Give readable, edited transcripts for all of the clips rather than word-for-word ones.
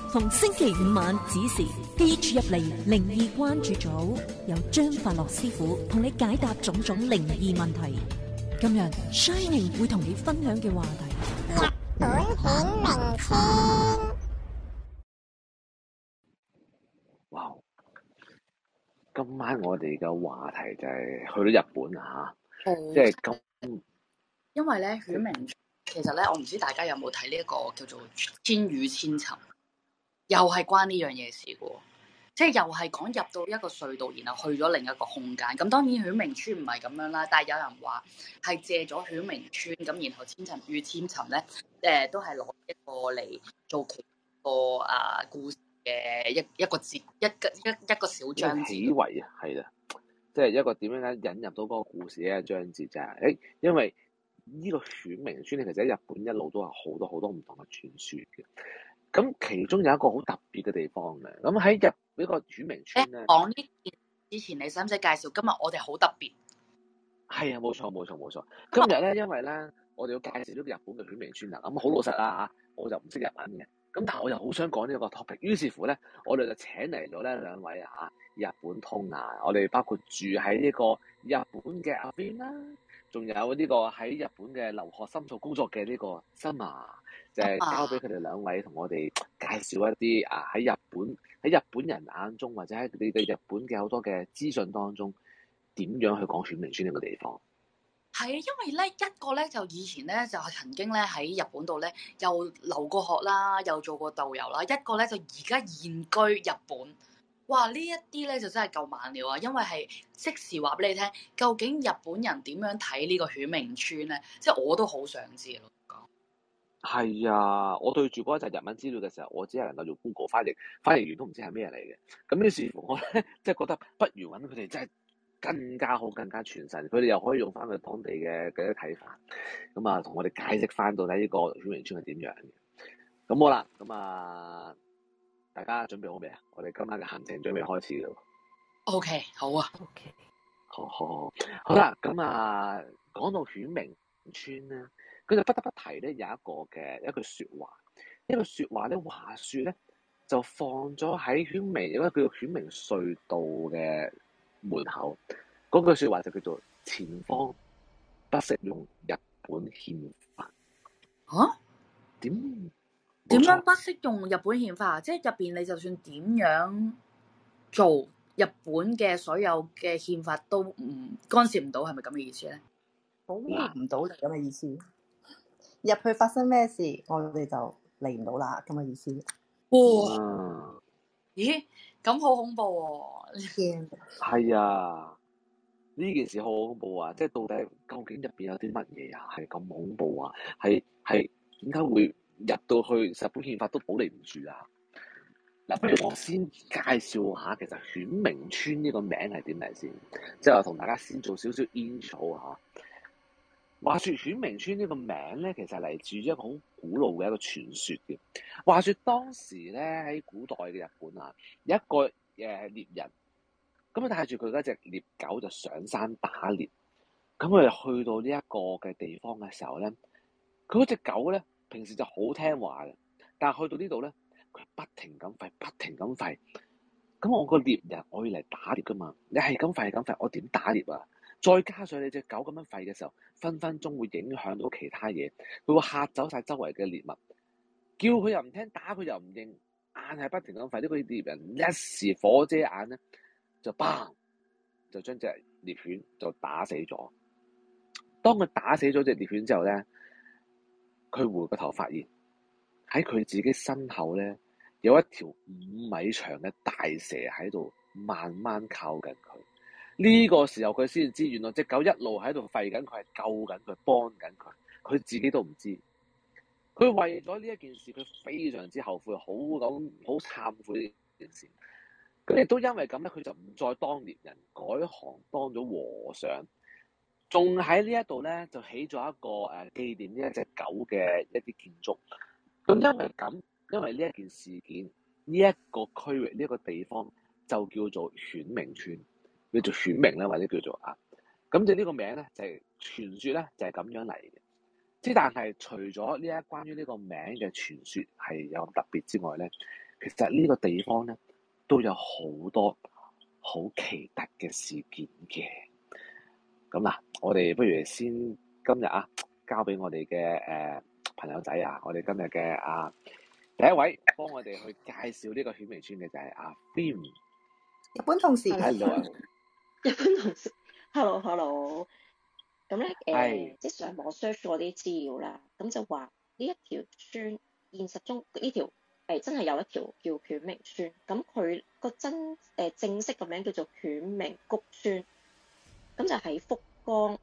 逢星期五晚子時，記住入嚟靈異關注組，由張法樂師傅同你解答種種靈異問題。今日 Shining 會同你分享嘅話題： 日本顯明村。 哇！今晚我哋嘅話題就係去到日本啊，即係咁。 因為咧，犬鳴村其實咧，我唔知大家有冇睇呢一個叫做《千與千尋》，又係關呢樣嘢事嘅喎，即係又係講入到一個隧道，然後去咗另一個空間。咁當然犬鳴村唔係咁樣啦，但係有人話係借咗犬鳴村咁，然後千尋與千尋咧，都係攞一個嚟做其個故事嘅一個節一個小章節。 起圍啊，係啦，即係一個點樣引入到嗰個故事嘅一章節就係，因為呢個犬鳴村咧，其實喺日本一路都有好多唔同嘅傳說嘅。咁其中有一個好特別嘅地方嘅，咁喺呢個犬鳴村咧， 講呢件之前，你使唔使介紹？今日我哋好特別。 係啊，冇錯。今日咧，因為咧，我哋要介紹呢個日本嘅犬鳴村啊，咁好老實啦嚇，我就唔識日文嘅，咁但係我又好想講呢個 topic，於是乎咧，我哋就請嚟咗咧兩位日本通啊，我哋包括住喺呢個日本嘅阿 Ben 啦，仲有呢個喺日本嘅留學深造工作嘅呢個Summer，就係交俾佢哋兩位同我哋介紹一啲喺日本人眼中或者喺你哋日本嘅好多嘅資訊當中，點樣去講犬鳴村呢個地方？ 係啊，因為咧一個咧就以前咧就係曾經咧喺日本度咧又留過學啦，又做過導遊啦。一個咧就而家現居日本。哇！呢一啲咧就真係夠猛料啊！因為係即時話俾你聽，究竟日本人點樣睇呢個犬鳴村咧？即係我都好想知咯。 係啊，我對住嗰一陣日文資料嘅時候，我只係能夠用 Google 翻譯員都唔知係咩嚟嘅。咁於是乎我咧即係覺得不如揾佢哋真係更加好、更加傳神，佢哋又可以用翻佢當地嘅一啲睇法，咁同我哋解釋翻到底呢個犬鳴村係點樣嘅。咁好啦，咁大家準備好未啊？我哋今晚嘅行程準備開始啦。 OK， 好啊。 OK， 好啦，咁講到犬鳴村咧，佢就不得不提咧有一句説話，呢句説話咧話説咧就放咗喺有一個叫做犬鳴隧道嘅門口，嗰句説話就叫做前方不適用日本憲法。 嚇？點冇錯樣不適用日本憲法？即係入邊你就算點樣做，日本嘅所有嘅憲法都唔干涉唔到，係咪咁嘅意思咧？ 保護唔到你咁嘅意思，入去發生咩事，我哋就嚟唔到啦咁嘅意思。 哇！咦？咁好恐怖喎！ 係啊，呢件事好恐怖啊！即係到底究竟入邊有啲乜嘢啊？係咁恐怖啊！係點解會入到去日本憲法都保你唔住啊？嗱，不如我先介紹下其實犬鳴村呢個名係點嚟先，即係我同大家先做少少 intro 嚇。話説犬鳴村呢個名咧，其實嚟自一個好古老嘅一個傳說嘅。話説當時咧喺古代嘅日本有一個獵人，咁啊帶住佢嗰隻獵狗就上山打獵。咁佢哋去到呢一個嘅地方嘅時候咧，佢嗰隻狗咧平時就好聽話嘅，但係去到呢度咧，佢不停咁吠。咁我個獵人我要嚟打獵噶嘛，你係咁吠，我點打獵啊？再加上你隻狗咁樣吠嘅時候，分分鐘會影響到其他嘢，佢會嚇走晒周圍嘅獵物，叫佢又唔聽，打佢又唔應，硬係不停咁吠。呢個獵人一時火遮眼咧，就砰就將隻獵犬就打死咗。當佢打死咗隻獵犬之後咧，佢回個頭發現喺佢自己身後咧有一條5米長嘅大蛇喺度慢慢靠近佢。呢個時候佢先知，原來隻狗一路喺度吠緊，佢係救緊佢，幫緊佢，佢自己都唔知。佢為咗呢一件事，佢非常之後悔，好懺悔呢件事。咁亦都因為咁咧，佢就唔再當獵人，改行當咗和尚。仲喺呢一度咧，就起咗一個紀念呢一隻狗嘅一啲建築。咁因為呢一件事件，呢一個區域呢一個地方就叫做犬鳴村。叫做犬鳴咧，或者叫做咁就呢個名咧就係傳說咧就係咁樣嚟嘅。但係除咗關於呢個名嘅傳說係有特別之外咧， 其實呢個地方咧都有好多好奇特嘅事件嘅。咁嗱，我哋不如先今日交俾我哋嘅朋友仔我哋今日嘅第一位幫我哋去介紹呢個犬鳴村嘅就係Film。 日本同事 Hello 日本同事 ，hello。咁咧係即係上網 search 咗啲資料啦，咁就話呢一條村現實中呢條真係有一條叫犬鳴村，咁佢個正式個名叫做犬鳴谷村，咁就喺福岡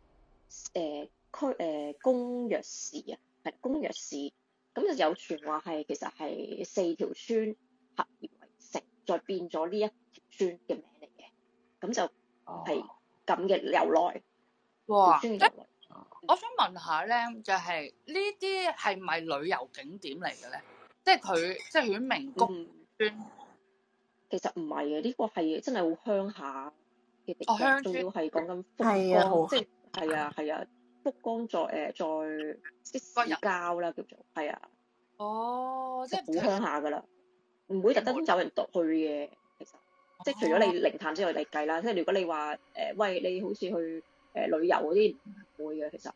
宮若市係宮若市，咁就有傳話係其實係4條村合而為成，再變咗呢一條村嘅名嚟嘅，咁就係咁嘅由來。 哇！ 即我想問下咧，就係呢啲係咪旅遊景點嚟嘅咧？即係犬鳴谷村， 其實唔係嘅，呢個係真係好鄉下嘅地方， 鄉村仲要係講緊福係啊岡，即係係啊，福岡在即市郊啦，叫做係啊。 哦，即係好鄉下噶啦，唔會特登有人去嘅。其實即係除咗你靈探之外嚟計啦，即係如果你話喂，你好似去旅遊嗰啲唔會嘅，其實。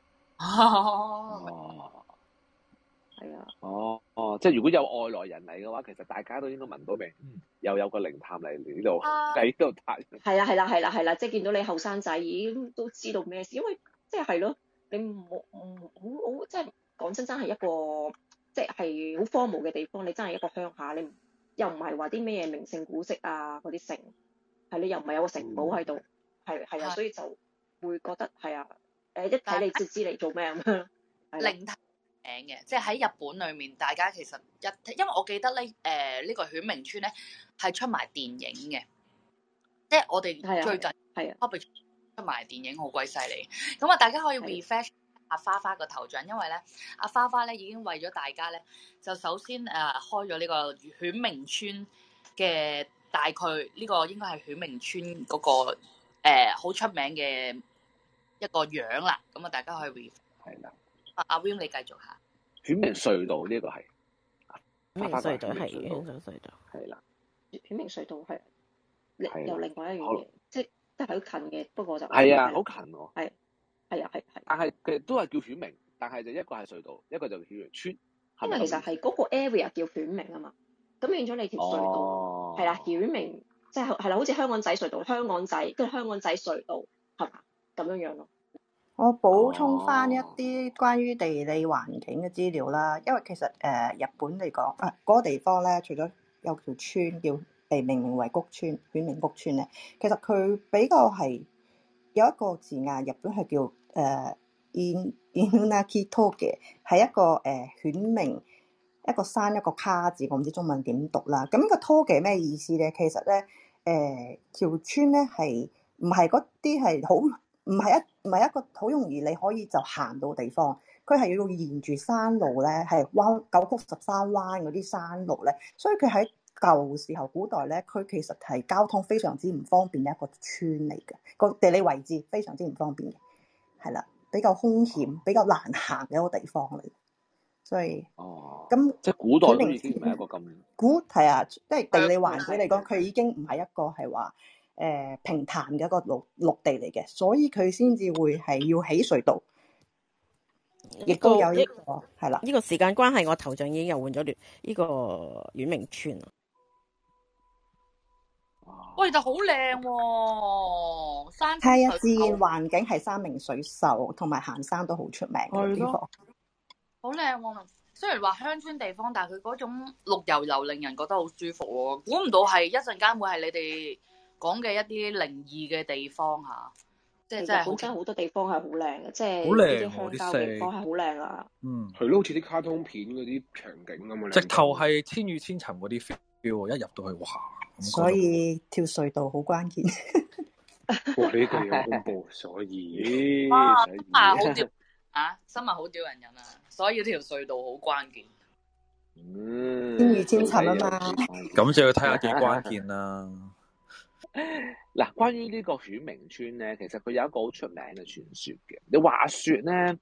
係啊。 即係如果有外來人嚟嘅話，其實大家都應該聞到味，又有個靈探嚟呢度喺呢度睇。 係啦，即係見到你後生仔已經都知道咩事，因為即係咯，你冇好即係講真係一個即係好荒蕪嘅地方，你真係一個鄉下，你又唔係話啲咩名勝古蹟嗰啲城，係你又唔係有個城堡喺度，係啊，所以就會覺得係啊，一睇你就知嚟做咩咁樣。 靈探名嘅，即係喺日本裏面，大家其實因為我記得咧，呢個犬鳴村咧係出埋電影嘅，即係我哋最近係出埋電影好鬼犀利，咁大家可以 refresh 阿花花個頭像，因為咧阿花花咧已經為咗大家咧，就首先開咗呢個犬鳴村嘅大概呢個應該係犬鳴村嗰個好出名嘅一個樣啦，咁大家可以 refresh 係啦。 阿 Will 你繼續下。 犬鳴隧道呢個係犬鳴隧道係犬鳴隧道係啦。 犬鳴隧道係又另外一樣嘢，即係好近嘅，不過就係啊，好近喎。 係啊。 但係其實都係叫犬鳴，但係就一個係隧道，一個就犬鳴村。 因為其實係嗰個 area 叫犬鳴啊嘛，咁變咗你條隧道係啦，犬鳴即係啦，好似香港仔隧道、香港仔跟住香港仔隧道係嘛咁樣咯。 我補充翻一啲關於地理環境嘅資料啦，因為其實日本嚟講嗰個地方咧，除咗有條村叫被命名為谷村犬鳴谷村咧，其實佢比較係有一個字眼，日本係叫Inunaki Toge， 係一個犬鳴一個山一個卡字，我唔知中文點讀啦。咁個 Toge 咩意思咧？其實咧條村咧係唔係嗰啲係好。唔係一個好容易你可以就行到地方，佢係要沿住山路咧，係九曲十三彎嗰啲山路咧，所以佢喺舊時候古代咧，佢其實係交通非常之唔方便嘅一個村嚟嘅，個地理位置非常之唔方便嘅，係啦，比較兇險、比較難行嘅一個地方嚟，所以咁即係古代都已經唔係一個咁係啊，即係地理環境嚟講，佢已經唔係一個係話。平坦嘅一個陸地嚟嘅，所以佢先至會係要起隧道，亦都有呢個係啦。 呢個時間關係，我頭像已經又換咗呢個犬鳴村啦。 喂，但好靚喎，山係啊，自然環境係山明水秀，同埋行山都好出名嘅地方。 好靚喎！雖然話鄉村地方，但係佢嗰種綠油油，令人覺得好舒服喎。估唔到係一陣間會係你哋講嘅一啲靈異嘅地方嚇，即係真係本身好多地方係好靚嘅，即係好靚啲鄉郊地方係好靚啊。 係咯，好似啲卡通片嗰啲場景咁樣。 直頭係千與千尋嗰啲 feel，一入到去哇！ 所以跳隧道好關鍵。 哇！呢句好恐怖，所以好屌新聞好屌人啊！所以條隧道好關鍵。 千與千尋啊嘛。 咁就要睇下幾關鍵啦。 嗱，關於呢個犬鳴村咧，其實佢有一個好出名嘅傳說嘅。你話說咧，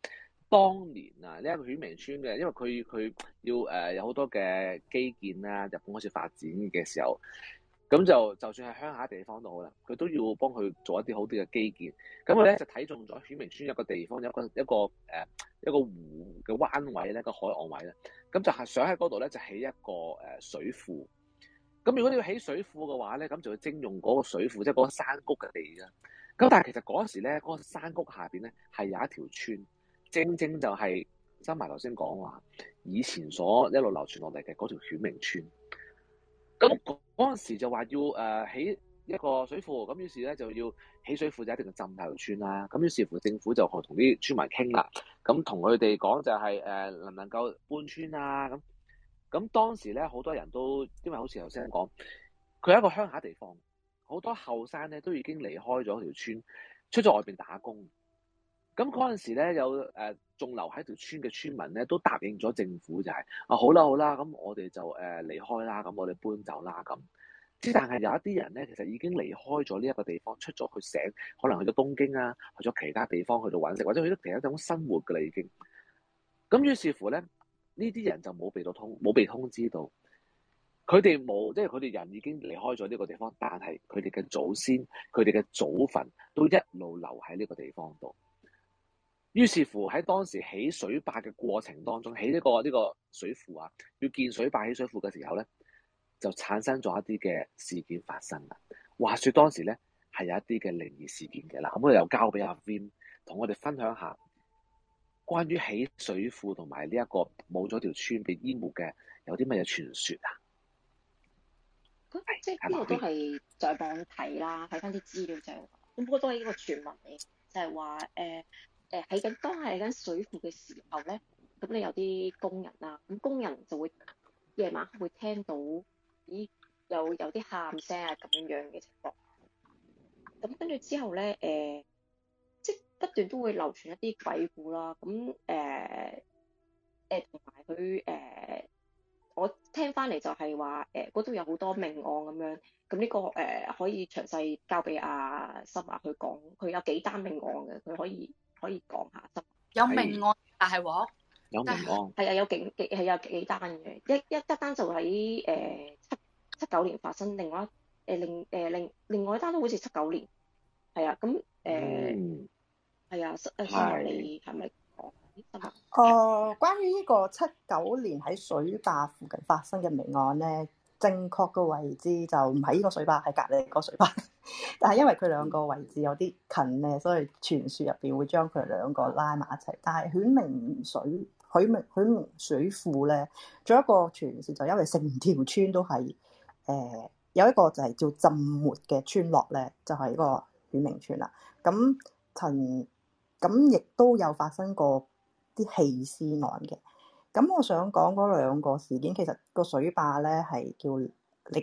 當年啊，呢一個顯明村嘅，因為佢要有好多嘅基建啦，日本開始發展嘅時候，咁就算係鄉下地方都好啦，佢都要幫佢做一啲好啲嘅基建。咁佢咧就睇中咗顯明村一個地方，一個湖嘅灣位咧，個海岸位咧，咁就係想喺嗰度咧就起一個水庫。咁如果你要起水庫嘅話咧，咁就要徵用嗰個水庫，即係嗰個山谷嘅地啦。咁但係其實嗰時咧，嗰個山谷下邊咧係有一條村，正正就係收埋頭先講話以前所一路流傳落嚟嘅嗰條顯明村。咁嗰陣時就話要起一個水庫，咁於是咧就要起水庫就一定要浸大條村啦。咁於是乎政府就同啲村民傾啦，咁同佢哋講就係能唔能夠搬村啊咁。咁當時咧好多人都因為好似頭先講，佢係一個鄉下地方，好多後生咧都已經離開咗條村，出咗外邊打工。咁嗰陣時咧有仲留喺條村嘅村民咧都答應咗政府就係好啦，咁我哋就離開啦，咁我哋搬走啦咁。之但係有一啲人咧其實已經離開咗呢一個地方，出咗去醒，可能去咗東京啊，去咗其他地方去到揾食，或者去咗其他地方生活㗎啦已經。咁於是乎咧。呢啲人就冇被通知到，佢哋冇，即係佢哋人已經離開咗呢個地方，但係佢哋嘅祖先、佢哋嘅祖墳都一路留喺呢個地方度。於是乎喺當時起水壩嘅過程當中，起呢個水庫啊，要建水壩起水庫嘅時候咧，就產生咗一啲嘅事件發生啦。話說當時咧係有一啲嘅靈異事件嘅啦，咁我哋又交俾阿 Vin 同我哋分享下。關於起水庫同埋呢一個冇咗條村被淹沒嘅，有啲乜嘢傳說啊？ 咁即係呢個都係上網睇啦，睇翻啲資料就係，咁不過都係一個傳聞嚟，就係話當係緊水庫嘅時候咧，咁你有啲工人啦，咁工人就會夜晚會聽到咦有啲喊聲啊咁樣嘅情況，咁跟住之後咧即不斷都會流傳一啲鬼故啦，咁同埋佢我聽翻嚟就係話嗰度有好多命案咁樣，咁呢個可以詳細交俾阿森華去講，佢有幾單命案嘅，佢可以講下。 有命案，但係喎有命案係啊，有幾單嘅，一單就喺79年發生，另外另外一單都好似79年，係啊，咁係啊，你係咪講？ 關於呢個79年喺水壩附近發生嘅命案咧，正確嘅位置就唔係呢個水壩，係隔離個水壩。但係因為佢兩個位置有啲近咧，所以傳說入邊會將佢兩個拉埋一齊。但係顯明水庫咧，仲有一個傳說就因為成條村都係有一個就係叫浸沒嘅村落咧，就係、是、個顯明村啦。咁亦都有發生過啲棄屍案嘅。咁我想講嗰兩個事件，其實個水壩咧係叫瀝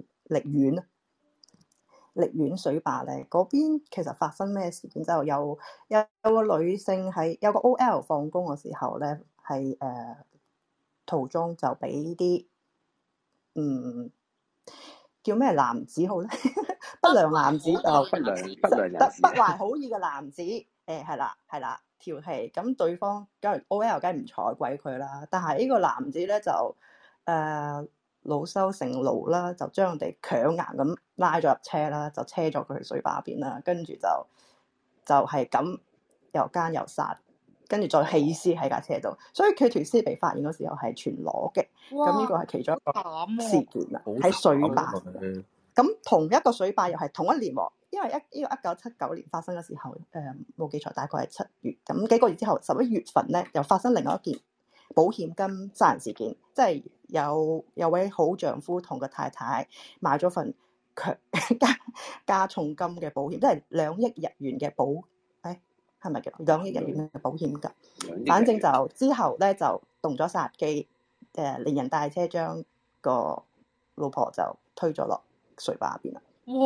源水壩咧，嗰邊其實發生咩事件？就有個女性係有個 OL 放工嘅時候咧，係途中就俾啲叫咩男子好咧不良男子就不懷好意嘅男子。係啦，調戲，咁對方梗係 OL 梗係唔睬鬼佢啦，但係呢個男子咧就惱羞成怒啦，就將人哋強硬咁拉咗入車啦，就車咗佢去水壩邊啦，跟住就係咁又奸又殺，跟住再棄屍喺架車度，所以佢條屍被發現嗰時候係全裸嘅。咁呢個係其中一個事件啦，喺水壩。咁同一個水壩又係同一年喎，因為呢個1979年發生嘅時候，冇記錯大概係7月，咁幾個月之後11月份咧，又發生另外一件保險金殺人事件，即係有位好丈夫同個太太買咗份加重金嘅保險，即係2億日元嘅係咪叫2億日元嘅保險金？反正就之後咧就動咗殺機，連人帶車將個老婆就推咗落水壩邊啦。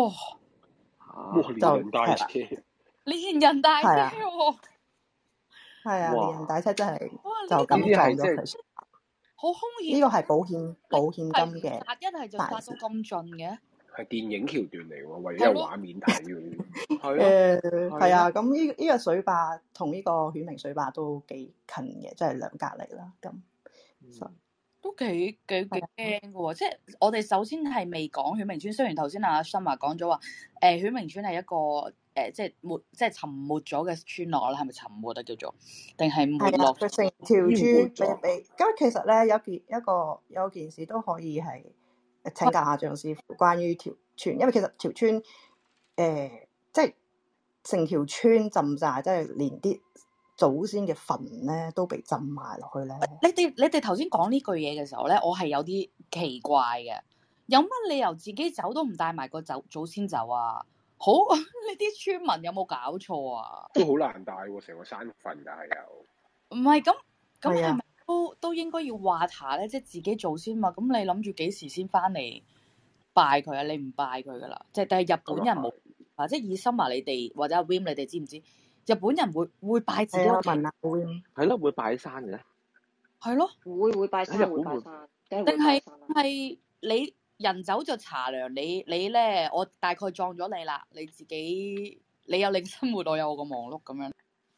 連人帶車， 連人帶車喎， 係啊，連人帶車真係就咁撞咗佢。 好兇險！ 呢個係保險金嘅， 一係就殺到咁盡嘅。 係電影橋段嚟喎，為咗係咯有畫面睇嘅。 係咯， 係啊，咁呢個水壩同呢個犬鳴水壩都幾近嘅，即係兩隔離啦。咁都幾驚嘅喎，即係我哋首先係未講犬鳴村，雖然頭先阿Summer講咗話，犬鳴村係一個即係沉沒咗嘅村落啦，係咪沉沒啊叫做？定係沒落？ 佢成條村被咁其實咧有件事都可以係請教下張師傅關於條村，因為其實條村即係成條村浸晒，即係連啲祖先嘅墳咧都被浸埋落去咧。 你哋頭先講呢句嘢嘅時候咧，我係有啲奇怪嘅。有乜理由自己走都唔帶埋個祖先走啊？好，呢啲村民有冇搞錯啊？ 都好難帶喎，成個山墳但係又唔係咁係咪都應該要話下咧？即係自己祖先嘛。咁你諗住幾時先翻嚟拜佢啊？你唔拜佢噶啦，但係日本人冇啊。即係以Summer你哋或者阿 Wim 你哋知唔知？日本人會拜自己屋企？ 問阿 Wim 係咯，會拜山嘅咧。 係咯， 會拜山，會拜山， 定係你人走就茶涼？你咧，我大概撞咗你啦，你自己你有你嘅生活，我有我個忙碌咁樣。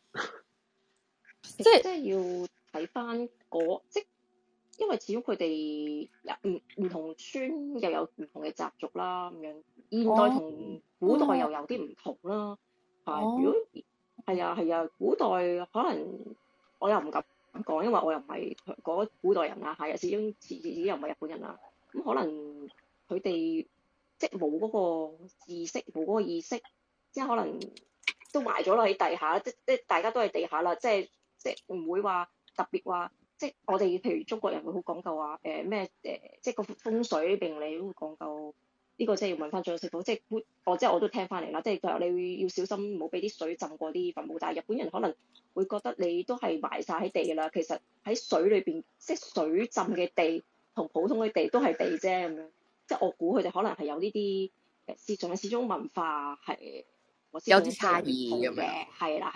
即係要睇翻即因為始終佢哋唔同村又有唔同嘅習俗啦，咁樣現代同古代又有啲唔同啦。如果係啊，古代可能我又唔敢講，因為我又唔係嗰古代人啦，係啊，始終自己又唔係日本人啦，咁可能佢哋即係冇嗰個知識，冇嗰個意識，即係可能都埋咗落喺地下，即大家都係地下啦，即係唔會話特別話，即係我哋譬如中國人會好講究話即係個風水命理都會講究。呢個即係要問翻張師傅，即係我都聽翻嚟啦，即係佢話你要小心，唔好俾啲水浸過啲墳墓。但係日本人可能會覺得你都係埋晒喺地㗎啦，其實喺水裏邊，即係水浸嘅地同普通嘅地都係地啫咁樣。即係我估佢哋可能係有呢啲始終文化係有啲差異咁樣。 係啦。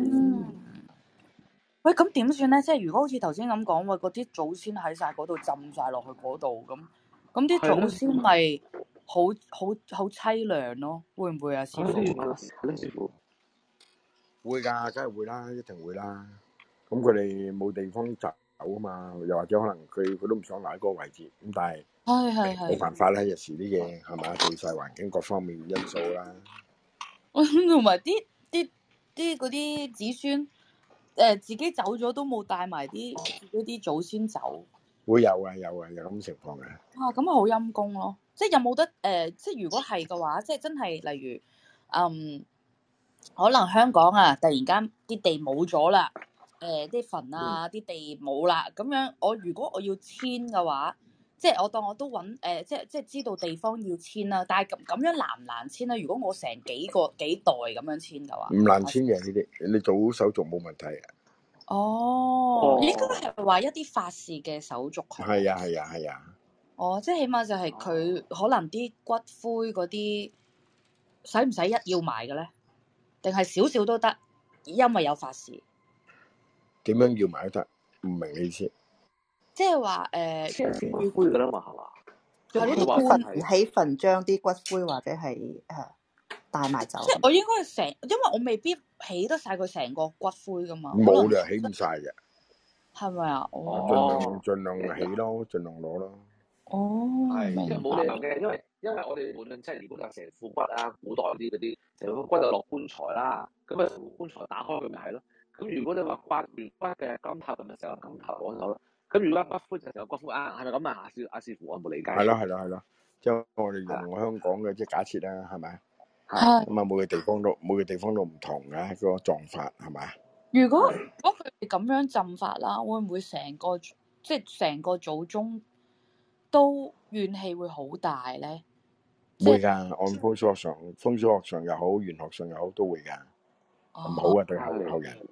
喂，咁點算咧？即係如果好似頭先咁講，喂，嗰啲祖先喺晒嗰度浸晒落去嗰度咁啲祖先咪好凄涼咯？會唔會啊，師傅？ 會㗎，梗係會啦，一定會啦。咁佢哋冇地方走啊嘛，又或者可能佢都唔想留喺嗰個位置，咁但係冇辦法啦，有時啲嘢係咪？地勢環境各方面因素啦。 同埋啲嗰啲子孫自己走咗都冇帶埋自己啲祖先走。 會有啊，有咁情況嘅。 咁好陰公咯！即係有冇得即係如果係嘅話，即係真係例如可能香港啊，突然間啲地冇咗啦，啲墳啊啲地冇啦，咁樣如果我要遷嘅話，即係我當我都揾即係知道地方要遷啦，但係咁樣難唔難遷咧？如果我成幾代咁樣遷嘅話，唔難遷嘅，你做手續冇問題嘅。 應該係話一啲法事嘅手續。 係啊。 即係起碼就係佢可能啲骨灰嗰啲，使唔使要埋嘅咧？定係少少都得，因為有法事。 點樣要埋都得？唔明你意思。 即係話骨灰㗎啦嘛，係嘛？ 起墳將啲骨灰或者係帶埋走。 即係我應該係因為我未必起得晒佢成個骨灰噶嘛。 冇就起唔晒嘅。 係咪啊？ 盡量起咯，盡量攞咯。 係，因為冇理由嘅，因為我哋無論即係如果有成副骨啊，古代嗰啲成副骨就落棺材啦，咁啊棺材打開佢咪係咯。咁如果你話刮完骨嘅金頭，咁咪成個金頭攞走咯。咁如果骨灰就成個骨灰係咪咁啊？阿師傅，我冇理解。係咯，即係我哋用香港嘅即係假設啦，係咪？ 係。 咁啊，每個地方都唔同嘅個撞法係咪？ 如果佢哋咁樣浸法啦，會唔會成個祖宗都怨氣會好大咧？ 會㗎，按風水學上又好，玄學上又好，都會㗎。唔好啊，對後人。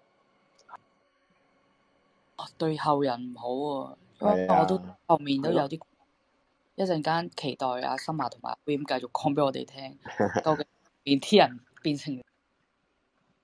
對後人唔好喎，因為我都後面都有啲，一陣間期待阿Summer同埋 Wim 繼續講俾我哋聽，究竟啲人變成係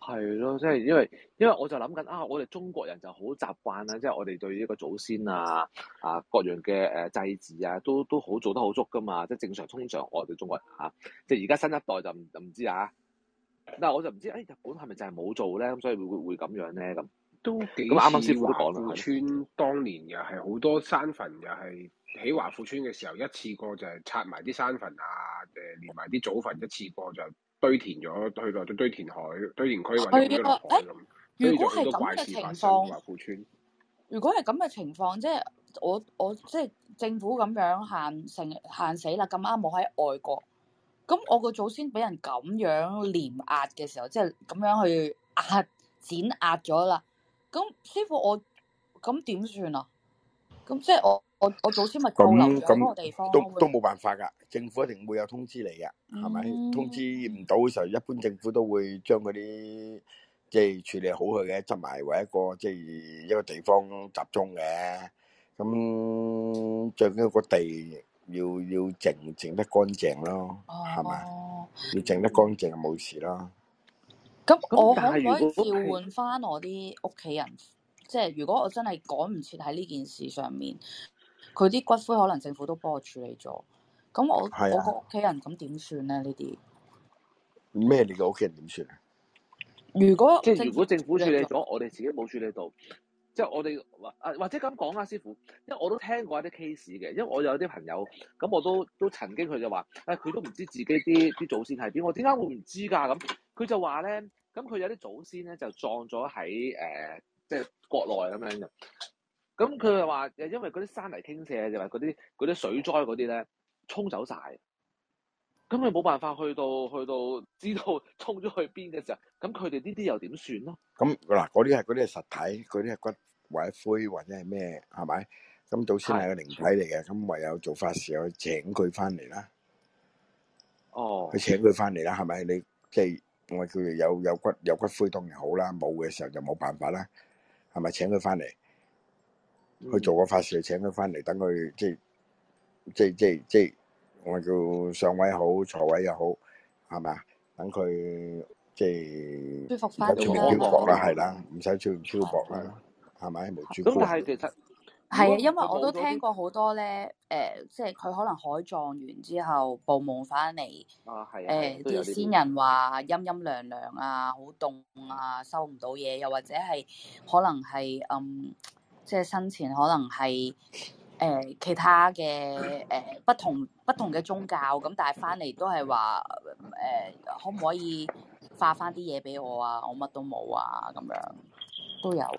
係咯，即係因為我就諗緊啊，我哋中國人就好習慣啦，即係我哋對呢個祖先各樣嘅祭祀都好做得好足噶嘛，即係正常通常我哋中國人即係而家新一代就唔知啊。但係我就唔知日本係咪就係冇做咧，咁所以會咁樣咧咁。 都幾咁啱啱師似華傅都講啦， 富村當年又係好多山墳，又係起華富村嘅時候，一次過就係拆埋啲山墳連埋啲祖墳一次過就堆填咗，去落咗堆填海、堆填區或者抌咗落海咁。 如果係咁嘅情況， 華富村如果係咁嘅情況，即係我即係政府咁樣限死啦，咁啱冇喺外國，咁我個祖先俾人咁樣碾壓嘅時候，即係咁樣去碾壓咗啦。咁師傅我咁點算啊？咁即係我祖先咪扣留咗嗰個地方咯？ 都冇辦法㗎，政府一定會有通知你㗎，係咪？通知唔到嘅時候，一般政府都會將嗰啲即係處理好佢嘅，執埋為一個即係一個地方集中嘅。咁最緊要個地要淨得乾淨咯，係咪？要淨得乾淨就冇事咯。 咁我可唔可以召喚翻我啲屋企人？即係如果我真係趕唔切喺呢件事上面，佢啲骨灰可能政府都幫我處理咗。咁我個屋企人咁點算咧？呢啲咩？你個屋企人點算啊？ 如果政府處理咗，我哋自己冇處理到，即係我哋或者咁講啊，師傅，因為我都聽過一啲 case 嘅，因為我有啲朋友咁，我都曾經佢就話佢都唔知自己啲祖先係邊，我點解會唔知㗎？咁佢就話咧，咁佢有啲祖先咧就葬咗喺即係國內咁樣嘅。咁佢就話因為嗰啲山泥傾瀉，就話嗰啲水災嗰啲咧沖走晒。咁佢冇辦法去到知道沖咗去邊嘅時候，咁佢哋呢啲又點算咯？ 咁嗱，嗰啲係實體，嗰啲係骨或者灰或者係咩，係咪？咁祖先係個靈體嚟嘅，咁唯有做法事去請佢翻嚟啦。 哦， 去請佢翻嚟啦，係咪？你即係我叫佢有骨灰當然好啦，冇嘅時候就冇辦法啦，係咪？請佢翻嚟去做個法事，請佢翻嚟，等佢即係。我叫上位好，坐位又好，係咪啊？等佢即係舒服翻啲啦，漂泊啦，係啦，唔使漂泊啦，係咪？無主。 咁但係其實係啊，因為我都聽過好多咧，即係佢可能海葬完之後報夢翻嚟，啲先人話陰陰涼涼啊，好凍啊，收唔到嘢，又或者係可能係即係生前可能係。其他嘅不同嘅宗教咁，但係翻嚟都係話可唔可以化翻啲嘢俾我啊？我乜都冇啊，咁樣都有。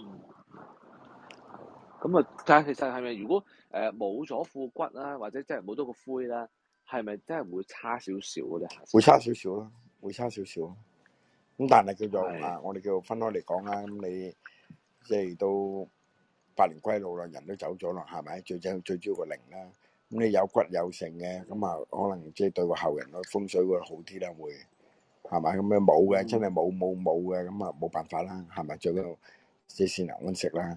咁但係其實係咪如果冇咗副骨啦，或者即係冇咗個灰啦，係咪真係會差少少咧？ 會差少少咯，會差少少。咁但係叫做我哋叫做分開嚟講啦。咁你即係都百年歸老啦，人都走咗啦，係咪？最主要個靈啦。咁你有骨有剩嘅，咁可能即係對個後人個風水會好啲啦，會係咪？咁樣冇嘅，真係冇嘅，咁冇辦法啦，係咪？最緊要即係先能安息啦。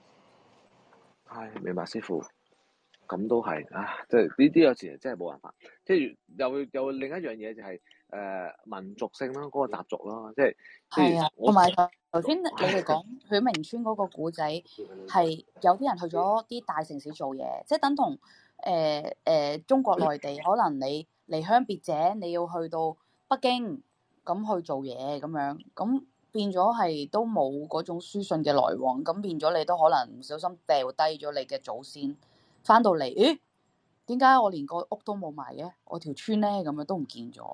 明白師傅，咁都係即係呢啲有時真係冇辦法，即係又另一樣嘢就係民族性啦，嗰個習俗啦，即係係啊，同埋頭先你哋講許明村嗰個古仔，係有啲人去咗啲大城市做嘢，即係等同中國內地，可能你離鄉別井，你要去到北京咁去做嘢咁樣，咁變咗係都冇嗰種書信嘅來往，咁變咗你都可能唔小心掉低咗你嘅祖先，翻到嚟，咦？點解我連個屋都冇埋嘅？我條村咧咁樣都唔見咗。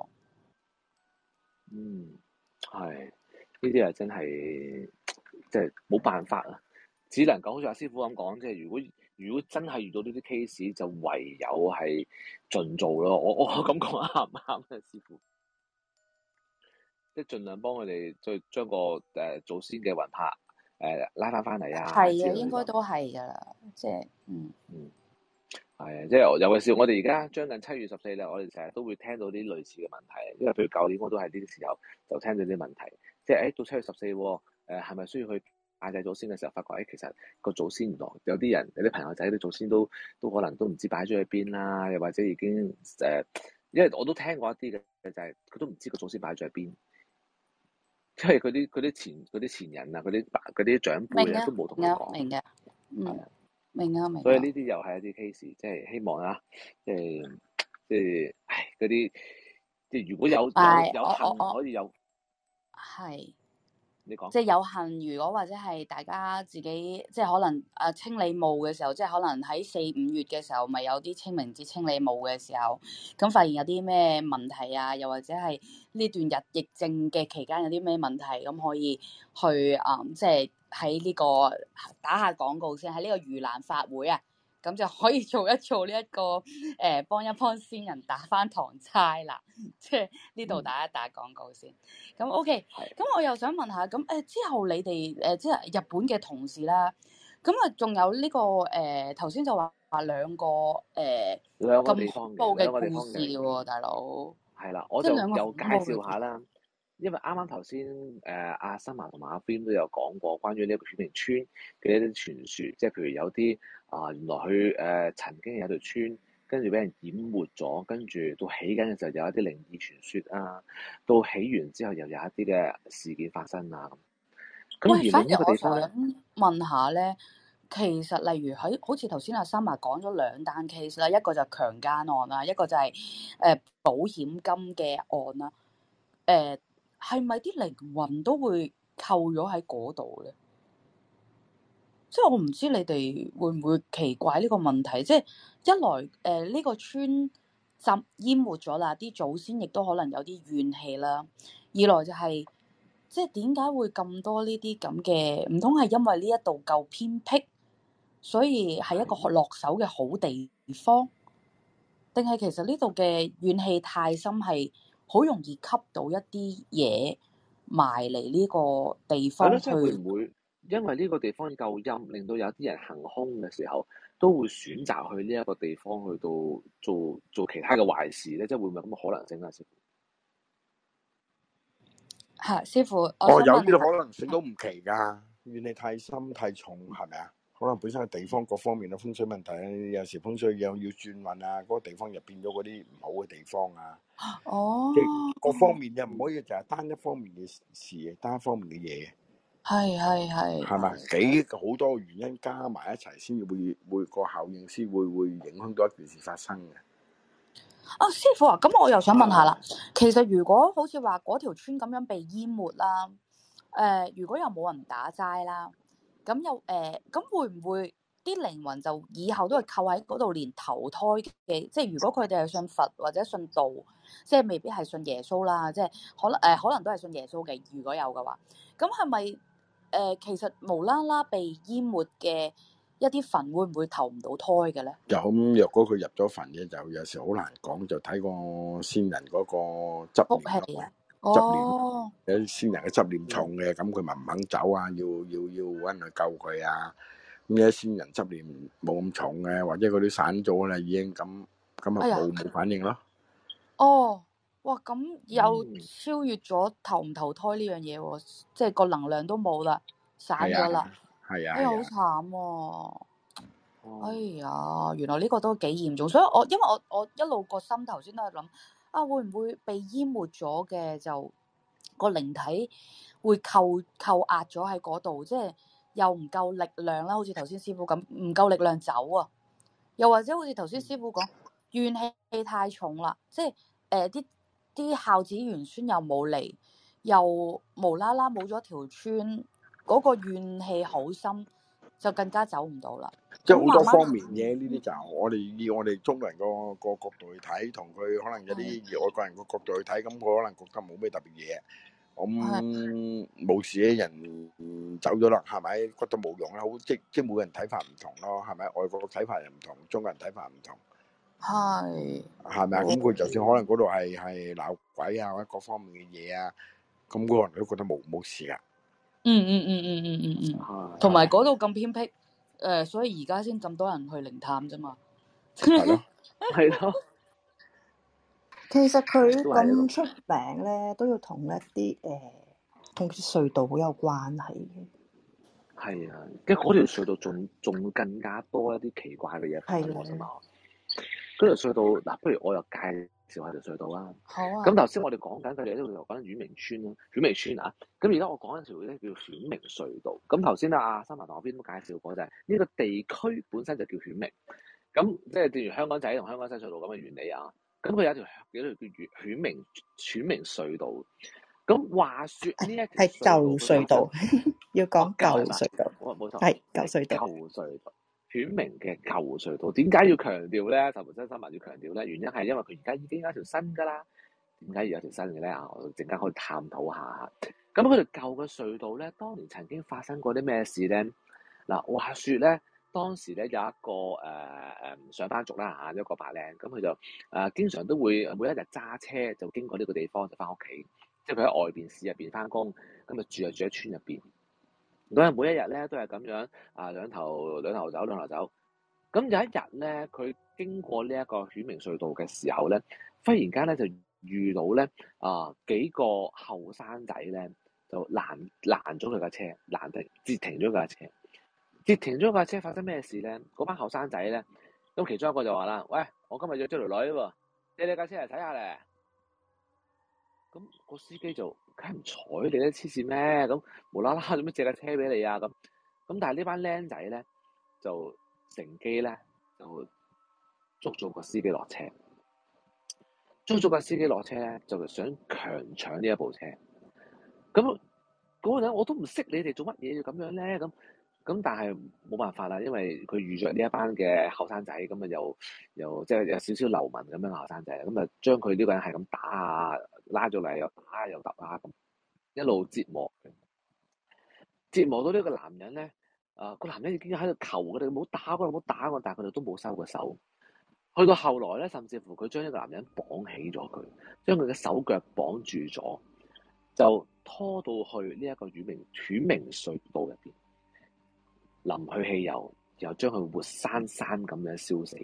係呢啲係真係即係冇辦法啊，只能夠好似阿師傅咁講，即係如果真係遇到呢啲 case，就唯有係盡做咯。我咁講啱唔啱咧，師傅？即係盡量幫佢哋再將個祖先嘅魂魄拉翻嚟啊！ 係啊，應該都係㗎啦，即係係啊，即係尤其是我哋而家將近7月14日，我哋成日都會聽到啲類似嘅問題。因為譬如舊年我都係呢啲時候就聽到啲問題，即係到7月14喎，係咪需要去拜祭祖先嘅時候，發覺其實個祖先原來有啲人有啲朋友仔啲祖先都可能都唔知擺咗喺邊啦，又或者已經因為我都聽過一啲嘅就係佢都唔知個祖先擺咗喺邊。 因為嗰啲前人啊，嗰啲長輩啊， 明啊， 都冇同明啊， 佢講。 明嘅， 係啊， 明啊，明啊。 所以呢啲又係一啲 case，即係希望啊，唉嗰啲，即係如果有幸可以有， 係。 你講。 即係有幸，如果或者係大家自己即係可能清理墓嘅時候，即係可能喺4、5月嘅時候，咪有啲清明節清理墓嘅時候，咁發現有啲咩問題啊，又或者係呢段疫症嘅期間有啲咩問題，咁可以去即係喺呢個打下廣告先，喺呢個盂蘭法會啊，咁就可以做一做呢一個幫一幫先人打返堂差啦，即係呢度打一打廣告先。咁 OK，咁我又想問下，咁之後你哋即係日本嘅同事啦，咁啊仲有呢個頭先就話兩個咁恐怖嘅故事喎，大佬。 係啦，我就有介紹下啦。因為啱啱頭先阿新華同埋阿 Ben 都有講過關於呢個犬鳴村嘅一啲傳說，即係譬如有啲原來佢曾經有條村，跟住俾人淹沒咗，跟住到起緊嘅時候有一啲靈異傳說啊，到起完之後又有一啲嘅事件發生啊咁。 喂，反而我想問下咧，其實例如好似頭先阿新華講咗2單 case 啦，一個就強姦案啦，一個就係保險金嘅案啦，係咪啲靈魂都會扣咗喺嗰度咧？即係我唔知你哋會唔會奇怪呢個問題，即係一來呢個村淹沒咗啦，啲祖先亦都可能有啲怨氣啦；二來就係即係點解會咁多呢啲咁嘅？唔通係因為呢一度夠偏僻，所以係一個落手嘅好地方，定係其實呢度嘅怨氣太深，係好容易吸到一啲嘢埋嚟呢個地方去？ 即係會唔會因為呢個地方夠陰，令到有啲人行兇嘅時候，都會選擇去呢一個地方去到做其他嘅壞事咧？即係會唔會咁嘅可能性啊？師傅， 係師傅， 有呢個可能性都唔奇㗎，怨氣太深太重係咪啊？可能本身嘅地方各方面嘅風水問題，有時風水要轉運啊，嗰個地方又變咗嗰啲唔好嘅地方啊。即係各方面又唔可以就係單一方面嘅事，單一方面嘅嘢。係咪？幾好多原因加埋一齊，先至會個效應先會影響到一件事發生嘅。 師傅啊，咁我又想問下啦，其實如果好似話嗰條村咁樣被淹沒啦，如果又冇人打齋啦，咁又咁會唔會啲靈魂就以後都係扣喺嗰度，連投胎嘅？即係如果佢哋係信佛或者信道，即係未必係信耶穌啦，即係可能都係信耶穌嘅。如果有嘅話，咁係咪其實無啦啦被淹沒嘅一啲墳會唔會投唔到胎嘅咧？ 咁若果佢入咗墳嘅，就有時好難講，就睇個先人嗰個執念啊。執念有啲先人嘅執念重嘅，咁佢咪唔肯走啊，要揾佢救佢啊。咁有啲先人執念冇咁重嘅，或者嗰啲散咗啦已經，咁啊冇反應咯。 哇！咁又超越咗投唔投胎呢樣嘢喎，即係個能量都冇啦，散咗啦。 係啊， 好慘喎！哎呀，原來呢個都幾嚴重，所以因為我一路個心頭先都係諗會唔會被淹沒咗嘅，就個靈體會扣壓咗喺嗰度，即係又唔夠力量啦，好似頭先師傅咁唔夠力量走啊，又或者好似頭先師傅講怨氣太重啦，即係啲孝子賢孫又冇嚟，又無啦啦冇咗條村，嗰個怨氣好深，就更加走唔到啦。 即係好多方面嘅呢啲就我哋以我哋中國人個角度去睇，同佢可能有啲外國人個角度去睇，咁佢可能覺得冇咩特別嘢。咁冇事嘅人走咗啦，係咪？覺得冇用啦，好即係每個人睇法唔同咯，係咪？外國睇法又唔同，中國人睇法唔同。係咪啊？咁佢就算可能嗰度係鬧鬼啊，或者各方面嘅嘢啊，咁嗰個人都覺得冇事噶。 同埋嗰度咁偏僻，所以而家先咁多人去靈探啫嘛。 係咯， 係咯。 其實佢咁出名咧，都要同一啲同隧道好有關係嘅。 係啊，跟住嗰條隧道仲會更加多一啲奇怪嘅嘢發生，我想問。嗰條隧道嗱，不如我又介紹下條隧道啦。 好啊。 咁頭先我哋講緊佢哋呢度講緊顯明村啦，顯明村啊。咁而家我講緊條咧叫顯明隧道。咁頭先阿新聞同我邊都介紹過就係呢個地區本身就叫顯明。咁即係正如香港仔同香港西隧道咁嘅原理啊。咁佢有一條叫顯明隧道。咁話説呢一條係舊隧道，要講舊隧道。 冇錯， 係舊隧道。 舊隧道，顯明嘅舊隧道。點解要強調咧？頭先新聞要強調咧，原因係因為佢而家已經有一條新㗎啦。點解要有條新嘅咧？我陣間可以探討下。咁佢條舊嘅隧道咧，當年曾經發生過啲咩事咧？嗱，話説咧，當時咧有一個上班族啦嚇，一個白領，咁佢就經常都會每一日揸車就經過呢個地方就翻屋企。即係佢喺外邊市入邊翻工，咁就住喺村入邊。咁每一日咧都係咁樣兩頭走。咁有一日咧，佢經過呢一個顯明隧道嘅時候咧，忽然間咧就遇到咧幾個後生仔咧就攔咗佢架車，截停咗佢架車。截停咗架車發生咩事咧？嗰班後生仔咧，咁其中一個就話啦：喂，我今日約咗條女喎，借你架車嚟睇下咧。咁個司機就梗係唔睬你啦，黐線咩？咁無啦啦做咩借架車俾你啊？咁但係呢班僆仔咧就乘機咧就捉咗個司機落車，咧就想強搶呢一部車。咁嗰個人我都唔識你哋做乜嘢要咁樣咧？咁但係冇辦法啦，因為佢遇着呢一班嘅後生仔，咁啊又即係有少少流氓咁樣嘅後生仔，咁啊將佢呢個人係咁打啊，拉咗嚟又打又揼啊，咁一路折磨到呢個男人咧，個男人已經喺度求佢哋唔好打我，但係佢哋都冇收過手。去到後來咧，甚至乎佢將呢個男人綁起咗佢，將佢嘅手腳綁住咗，就拖到去呢一個顯明隧道入邊。淋去汽油，然後將佢活生生咁樣燒死。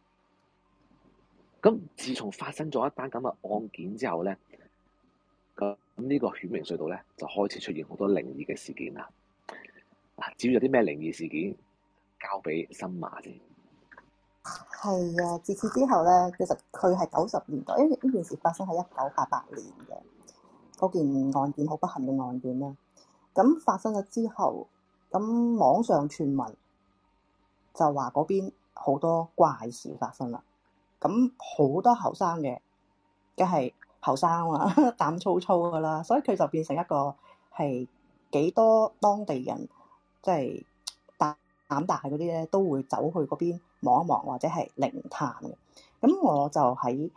咁自從發生咗一單咁嘅案件之後咧，咁呢個顯明隧道咧就開始出現好多靈異嘅事件啦。至於有啲咩靈異事件，交俾新馬先。 係啊，自此之後咧，其實佢係90年代，因為呢件事發生喺1988年嘅嗰件案件，好不幸嘅案件啦。咁發生咗之後，咁網上傳聞就話嗰邊好多怪事發生啦。咁好多後生嘅，梗係後生啊，膽粗粗噶啦，所以佢就變成一個係幾多當地人即係膽大嗰啲咧，都會走去嗰邊望一望或者係靈探嘅。咁我就喺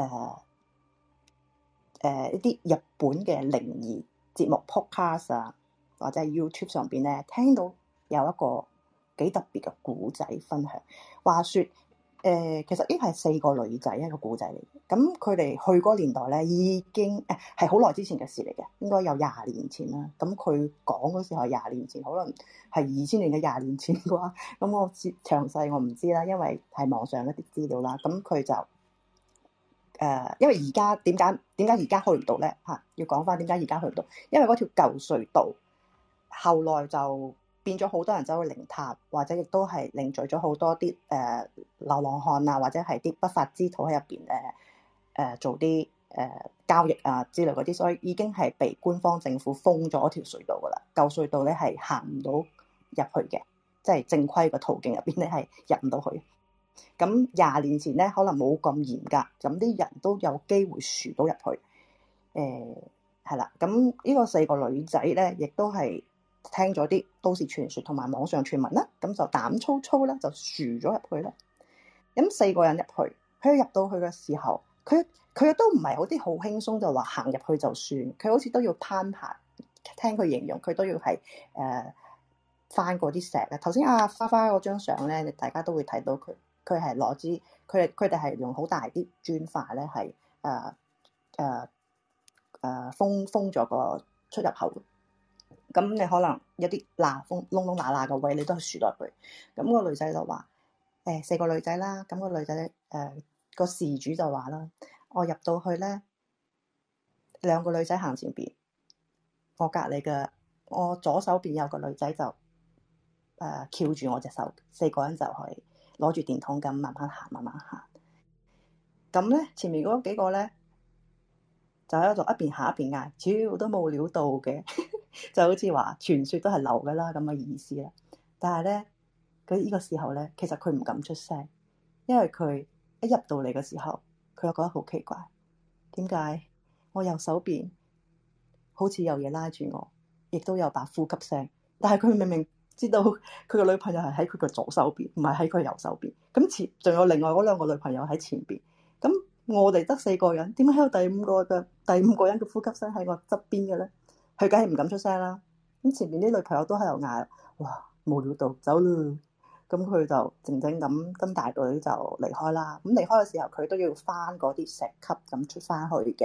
一啲日本嘅靈異節目 podcast 啊，或者係 YouTube 上邊咧，聽到有一個幾特別嘅故仔分享。話說其實呢係4個女仔一個故仔嚟嘅。咁佢哋去嗰個年代咧，已經係好耐之前嘅事嚟嘅，應該有20年前啦。咁佢講嗰時候係20年前，可能係2000年嘅20年前啩。咁我詳細我唔知啦，因為係網上一啲資料啦。咁佢就因為而家點解而家去唔到咧？要講翻點解而家去唔到，因為嗰條舊隧道後來就變咗好多人走去靈探，或者亦都係凝聚咗好多啲流浪漢啊，或者係啲不法之徒喺入邊做啲交易啊之類嗰啲，所以已經係被官方政府封咗條隧道噶啦。舊隧道咧係行唔到入去嘅，即係正規嘅途徑入邊咧係入唔到去。咁20年前咧可能冇咁嚴格，咁啲人都有機會豎到入去。係啦，咁呢個4個女仔咧，亦都係聽咗啲都市傳說同埋網上傳聞啦，咁就膽粗粗啦，就豎咗入去啦。咁4個人入去，佢入到去嘅時候，佢都唔係好啲好輕鬆，就話行入去就算，佢好似都要攀爬。聽佢形容，佢都要係翻過啲石啊。頭先阿花花嗰張相咧，大家都會睇到佢係攞支佢哋係用好大啲磚塊咧，係封咗個出入口。咁你可能有啲窿窿罅嘅位，你都係豎落去。咁個女仔就話4個女仔啦。咁個女仔個事主就話啦，我入到去咧，2個女仔行前邊，我隔離嘅我左手邊有個女仔就翹住我隻手，4個人就係攞住電筒咁慢慢行。 咁咧前面嗰幾個咧就喺度一邊行一邊嗌，主要都冇料到嘅，就好似話傳說都係流嘅啦咁嘅意思啦。但係咧佢呢個時候咧，其實佢唔敢出聲，因為佢一入到嚟嘅時候，佢又覺得好奇怪，點解我右手邊好似有嘢拉住我，亦都有把呼吸聲，但係佢明明知道佢個女朋友係喺佢個左手邊，唔係喺佢右手邊。咁前仲有另外嗰兩個女朋友喺前邊。咁我哋得4個人，點解有第五個人嘅呼吸聲喺我側邊嘅咧？佢梗係唔敢出聲啦。咁前面啲女朋友都喺度嗌，哇，冇料到，走啦！咁佢就靜靜咁跟大隊就離開啦。咁離開嘅時候，佢都要翻嗰啲石級咁出翻去嘅。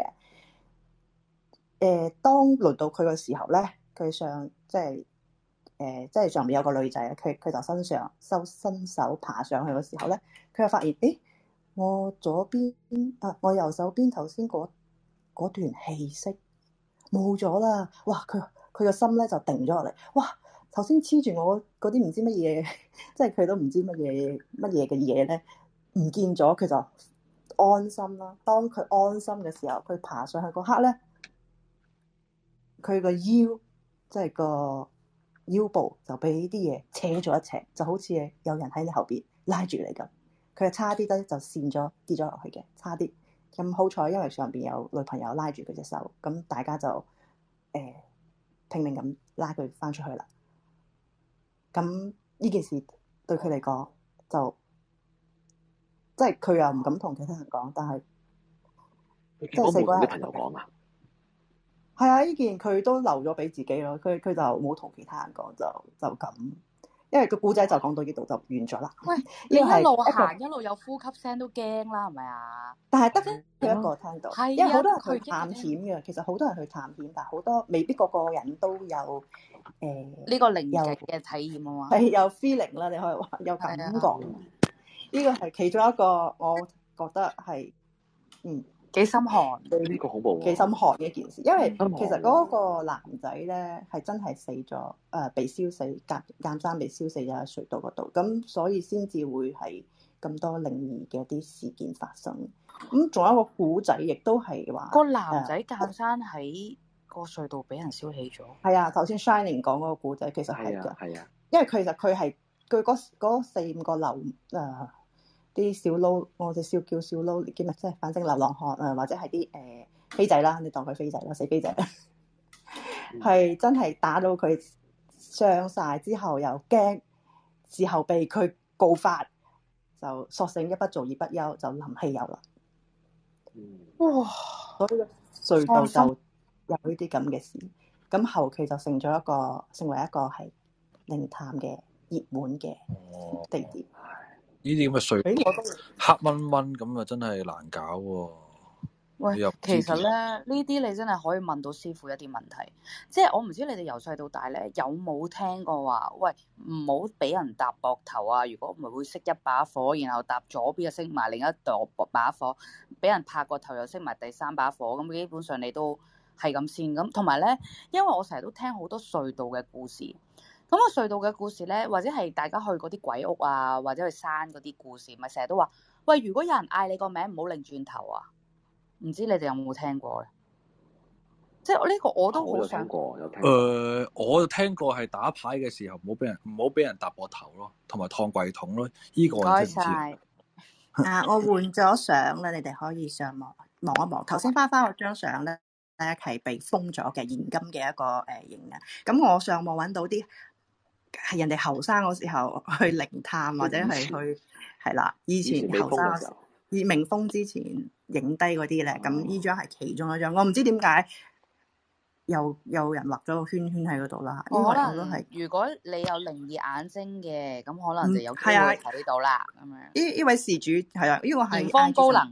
當輪到佢嘅時候咧，佢上即係上面有個女仔，佢就伸手爬上去嘅時候咧，佢就發現，我左邊我右手邊頭先嗰段氣息冇咗啦！哇，佢個心咧就定咗落嚟，哇！頭先黐住我嗰啲唔知乜嘢，即係佢都唔知乜嘢嘅嘢咧，唔見咗，佢就安心啦。當佢安心嘅時候，佢爬上去嗰刻咧，佢個腰即係個腰部就俾啲嘢扯咗一扯，就好似有人喺你後邊拉住你咁。佢係差啲咧就跣咗跌咗落去嘅，差啲。咁好彩，因為上邊有女朋友拉住佢隻手，咁大家就拼命咁拉佢翻出去啦。咁呢件事對佢嚟講就即係佢又唔敢同其他人講，但係即係4個人。 啲朋友講啊， 係啊，呢件佢都留咗俾自己咯。佢就冇同其他人講，就咁。因為個故仔就講到呢度就完咗啦。 喂，你一路行一路有呼吸聲都驚啦，係咪啊？ 但係得佢一個聽到， 係因為好多人去探險嘅。其實好多人去探險，但係好多未必個個人都有呢個靈異嘅體驗啊嘛。 係有 feeling 啦，你可以話有感覺。呢個係其中一個，我覺得係幾心寒， 呢個恐怖， 幾心寒嘅一件事。因為其實嗰個男仔咧係真係死咗，被燒死，鑑山被燒死咗喺隧道嗰度，咁所以先至會係咁多靈異嘅啲事件發生。咁仲有一個古仔，亦都係話個男仔鑑山喺個隧道俾人燒起咗。 係啊，頭先 Shining 講嗰個古仔其實係㗎， 係啊， 因為其實佢係佢嗰4-5個流啲小撈，我哋叫小撈，叫咩？即係反正流浪漢或者係啲飛仔啦，你當佢飛仔啦，死飛仔，係真係打到佢傷晒之後又驚，之後被佢告發，就索性一不做二不休，就淋汽油啦。哇！所以隧道就有呢啲咁嘅事，咁後期就成為一個係靈探嘅熱門嘅地點。 呢啲咁嘅隧道黑蚊蚊咁啊，真係難搞喎。 喂，其實咧呢啲你真係可以問到師傅一啲問題，即係我唔知你哋由細到大咧有冇聽過話，喂，唔好俾人搭膊頭啊！如果唔係會熄一把火，然後搭左邊又熄埋另一把火，俾人拍個頭又熄埋第3把火，咁基本上你都係咁先咁。同埋咧，因為我成日都聽好多隧道嘅故事，咁個隧道嘅故事咧，或者係大家去嗰啲鬼屋啊，或者去山嗰啲故事，咪成日都話，喂，如果有人嗌你個名，唔好擰轉頭啊！唔知你哋有冇聽過咧？即係呢個我都好想過， 有聽過。我就聽過係打牌嘅時候唔好俾人搭膊頭咯，同埋燙櫃桶咯。呢個我真係唔知。 我換咗相啦，你哋可以上網望一望。頭先翻嗰張相咧係被封咗嘅現今嘅一個影啊。咁我上網揾到啲係人哋後生嗰時候去靈探或者係去係啦，以前後生嘅時候。以明封之前影低嗰啲咧，咁呢張係其中一張，我唔知點解有人畫咗個圈圈喺嗰度啦。 可能如果你有靈異眼睛嘅，咁可能就有機會睇到啦。咁樣呢位事主係啊，呢個係前方高能。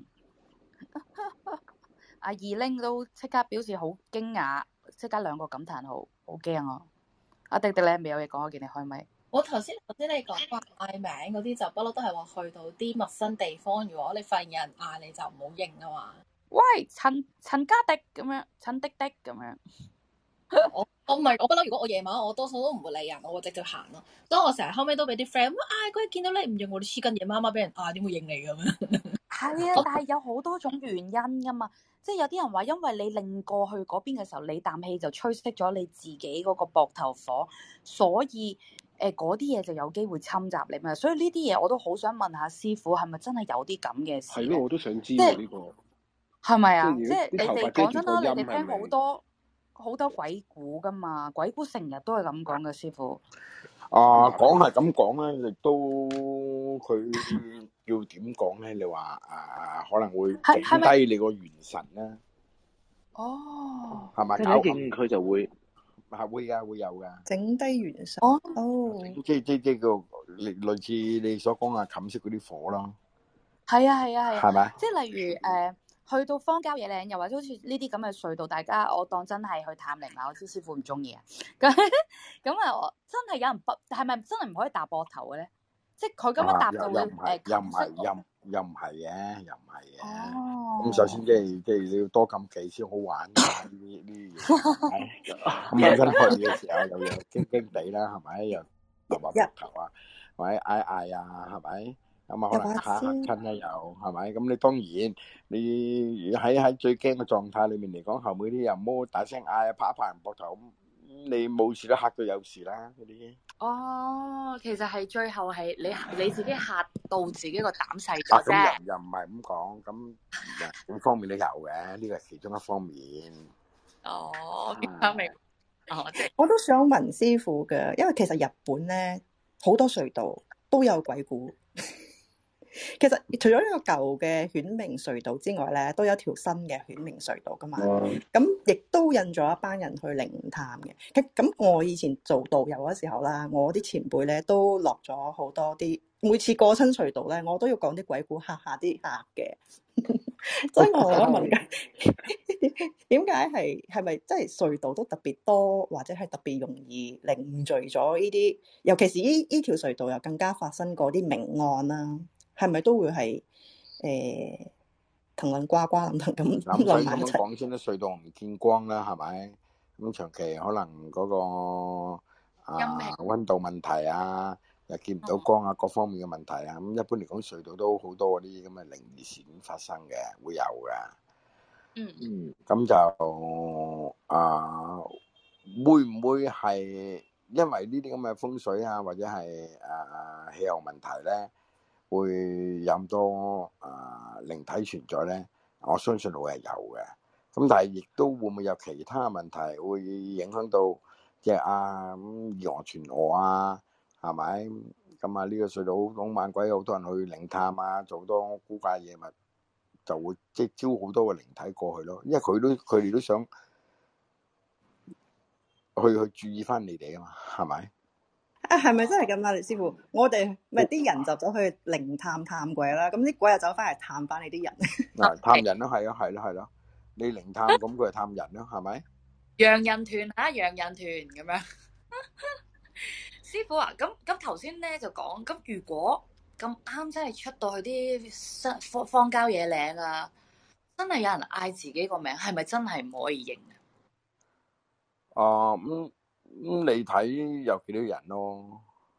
阿二玲都即刻表示好驚訝，即刻2個感嘆號，好驚啊！阿迪迪你係咪有嘢講？我見你開咪。 我頭先你講話嗌名嗰啲就不嬲都係話去到啲陌生地方，如果你發現有人嗌你就唔好應啊嘛。 喂，陳家迪咁樣，陳滴滴咁樣。 我唔係，我不嬲。如果我夜晚，我多數都唔會理人，我會直接行咯。所以我成日後尾都俾啲 friend 咁嗌，佢見到你唔應我，哋黐筋夜媽媽俾人嗌，點會應你咁樣？ 係啊，但係有好多種原因㗎嘛。即係有啲人話，因為你擰過去嗰邊嘅時候，你啖氣就吹熄咗你自己嗰個膊頭火，所以嗰啲嘢就有機會侵襲你嘛。所以呢啲嘢我都好想問下師傅，係咪真係有啲咁嘅事？ 係咯，我都想知即係呢個係咪啊？ 即即係你哋係啲頭髮講真啦， 遮住個音你哋聽係咪？ 好多鬼故㗎嘛，鬼故成日都係咁講嘅，師傅。 講係咁講咧，亦都佢要點講咧？你話可能會整低你個元神啦。 哦， 係咪？ 即係一應佢就會會㗎，會有㗎。 整低元神。 哦， 即個類似你所講啊，冚熄嗰啲火咯。 係啊係啊係啊， 係咪？ 即係例如去到荒郊野嶺，又或者好似呢啲咁嘅隧道，大家我當真係去探靈啦。我知師傅唔中意啊，咁啊，真係有人係咪真係唔可以搭膊頭嘅咧？即係佢咁樣搭就會又唔係嘅，又唔係嘅。咁首先即係你要多禁忌先好玩呢啲嘢。咁啊，跟去嘅時候又有驚驚地啦，係咪？又搭膊頭啊，或者嗌啊，係咪？咁啊，可能嚇親咧，又係咪？咁你當然你喺最驚嘅狀態裏面嚟講，後尾啲又唔好大聲嗌啊，拍人膊頭咁，你冇事都嚇到有事啦嗰啲。 哦，其實係最後係你自己嚇到自己個膽細咗啫。 咁又唔係咁講，咁兩方面都有嘅，呢個係其中一方面。 哦，明。哦， 我都想問師傅嘅，因為其實日本咧好多隧道都有鬼故。其實除咗呢個舊嘅犬鳴隧道之外咧，都有條新嘅犬鳴隧道噶嘛。咁亦都引咗一班人去靈探嘅。咁我以前做導遊嘅時候啦，我啲前輩咧都落咗好多啲，每次過親隧道咧，我都要講啲鬼故嚇下啲客嘅。所以我問緊，點解係咪即係隧道都特別多，或者係特別容易凝聚咗呢啲？尤其是呢條隧道又更加發生過啲命案啦。係咪都會係騰騰呱呱咁諗埋一齊？咁講先啦，隧道唔見光啦，係咪？咁長期可能嗰個溫度問題啊，又見唔到光啊，各方面嘅問題啊。咁一般嚟講，隧道都好多嗰啲咁嘅靈異事件發生嘅，會有嘅。咁就會唔會係因為呢啲咁嘅風水啊，或者係氣候問題咧？會有咁多靈體存在咧，我相信會係有嘅。咁但係亦都會唔會有其他問題會影響到即係咁以訛傳訛啊，係咪？咁啊呢個隧道好猛鬼，好多人去靈探啊，做好多古怪嘢物，就會即係招好多個靈體過去咯。因為佢哋都想去注意翻你哋啊嘛，係咪？ 係咪真係咁啊，李師傅？我哋咪啲人就走去靈探鬼啦，咁啲鬼又走翻嚟探翻你啲人。 探人咯，係咯，你靈探咁佢係探人咯，係咪？ 洋人團洋人團咁樣。師傅啊，咁頭先咧就講，咁如果咁啱真係出到去啲荒郊野嶺啊，真係有人嗌自己個名，係咪真係唔可以認啊？ 你睇有幾多人咯？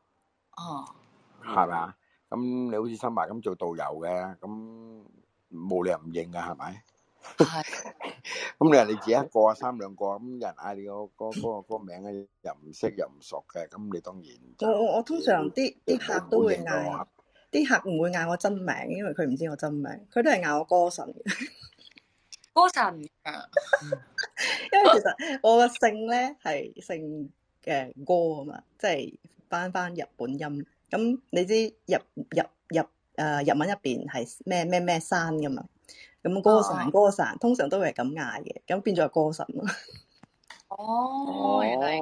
係咪啊？咁你好似新埋咁做導遊嘅，咁冇理由唔認噶，係咪？係。咁你話你自己一個啊，三兩個，咁有人嗌你嗰個名咧，又唔識又唔熟嘅，咁你當然我通常啲客都會嗌，啲客唔會嗌我真名，因為佢唔知我真名，佢都係嗌我歌神。 歌神因為其實我個姓咧係姓歌啊嘛，即係翻日本音。咁你知日文入邊係咩山噶嘛？咁歌神通常都係咁嗌嘅，咁變咗係歌神咯。 原來。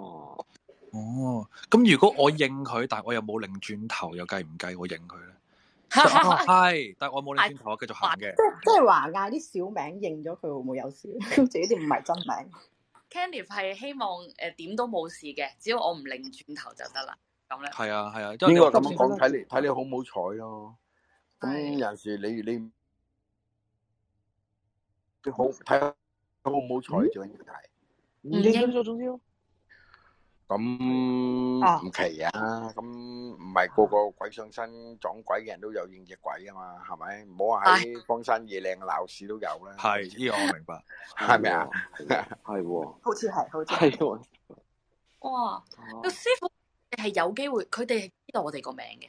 咁如果我應佢，但係我又冇擰轉頭，又計唔計我應佢咧？係，但係我冇擰轉頭，我繼續行嘅。 即係話嗌啲小名認咗佢，會唔會有事？自己啲唔係真名。 Candy 係希望點都冇事嘅，只要我唔擰轉頭就得啦。咁咧。係啊， 應該咁講，睇你好唔好彩咯。咁有陣時你好睇好唔好彩最緊要睇。 唔應咗總之咯。 咁唔奇啊！咁唔係個個鬼上身撞鬼嘅人都有應隻鬼啊嘛，係咪？唔好話喺荒山野嶺鬧市都有啦。 係呢個我明白， 係咪啊？ 係喎， 好似係，好似係喎。 哇！個師傅係有機會，佢哋係知道我哋個名嘅。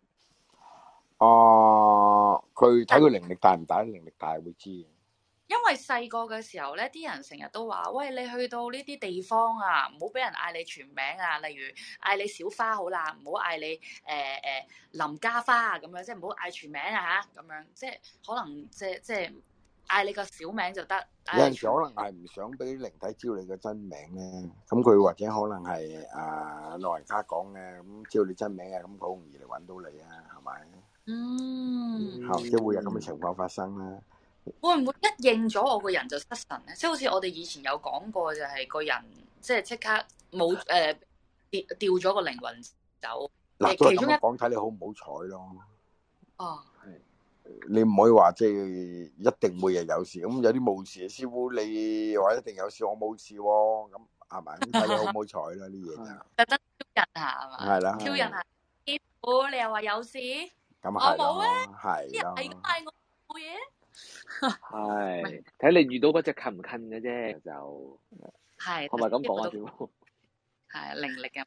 佢睇佢靈力大唔大，靈力大會知。 因為細個嘅時候咧，啲人成日都話：喂，你去到呢啲地方啊，唔好俾人嗌你全名啊，例如嗌你小花好啦，唔好嗌你林家花啊咁樣，即係唔好嗌全名啊嚇，咁樣即係可能即係嗌你個小名就得。 有陣時可能係唔想俾靈體知道你個真名咧，咁佢或者可能係老人家講嘅，咁知道你真名嘅，咁好容易嚟揾到你啊，係咪？即係會有咁嘅情況發生啦。 會唔會一認咗我個人就失神咧？即係好似我哋以前有講過，就係個人即刻冇掉咗個靈魂走。 嗱，都係咁樣講，睇你好唔好彩咯。 哦， 你唔可以話即係一定每日有事，咁有啲冇事嘅師傅，你話一定有事，我冇事喎，咁係咪？咁睇你好唔好彩啦，啲嘢就特登挑釁下係嘛？ 係啦， 挑釁下師傅，你又話有事， 我冇啊， 係咯， 係咁嗌我冇嘢。 係睇你遇到嗰隻近唔近嘅啫，就係咪咁講啊？師傅係靈力嘅。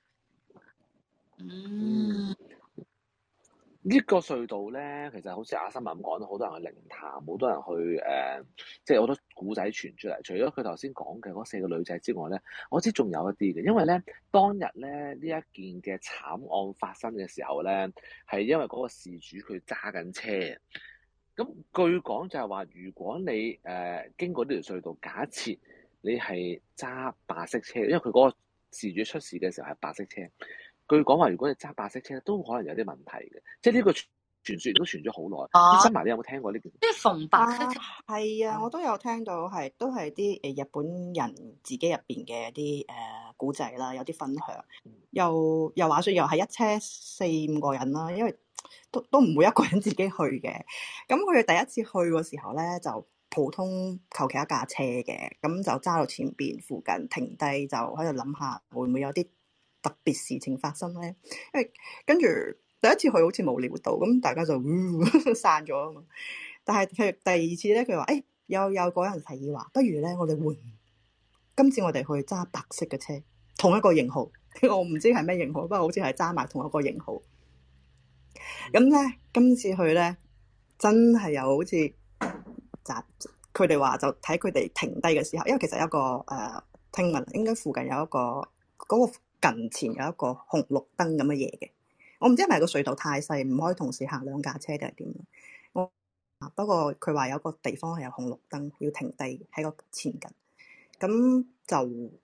呢個隧道咧，其實好似阿森咁講，好多人去靈探，好多人去即係好多古仔傳出嚟。除咗佢頭先講嘅嗰4個女仔之外咧，我知仲有一啲嘅，因為咧當日咧呢一件嘅慘案發生嘅時候咧，係因為嗰個事主佢揸緊車。咁據講就係話，如果你經過呢條隧道，假設你係揸白色車，因為佢嗰個事主出事嘅時候係白色車。據講話，如果你揸白色車，都可能有啲問題嘅。即係呢個傳說都傳咗好耐。新埋，你有冇聽過呢件事？ 即係逢白色車係啊，我都有聽到，都係啲日本人自己入邊嘅啲古仔啦，有啲分享。又話說又係一車4-5個人啦，因為都唔會一個人自己去嘅。咁佢哋第一次去嘅時候咧，就普通求其一架車嘅，咁就揸到前邊附近停低，就喺度諗下會唔會有啲特別事情發生咧？因為跟住第一次去好似冇料到，咁大家就散咗啊嘛。但係佢第二次咧，佢話有個人提議話，不如咧我哋換，今次我哋去揸白色嘅車，同一個型號，我唔知係咩型號，不過好似係揸埋同一個型號。咁咧今次去咧真係有好似佢哋話就睇佢哋停低嘅時候，因為其實有一個聽聞應該附近有一個嗰個近前有一個紅綠燈咁嘅嘢嘅，我唔知係咪個隧道太細，唔可以同時行2架車定係點？不過佢話有個地方係有紅綠燈，要停低喺個前近，咁就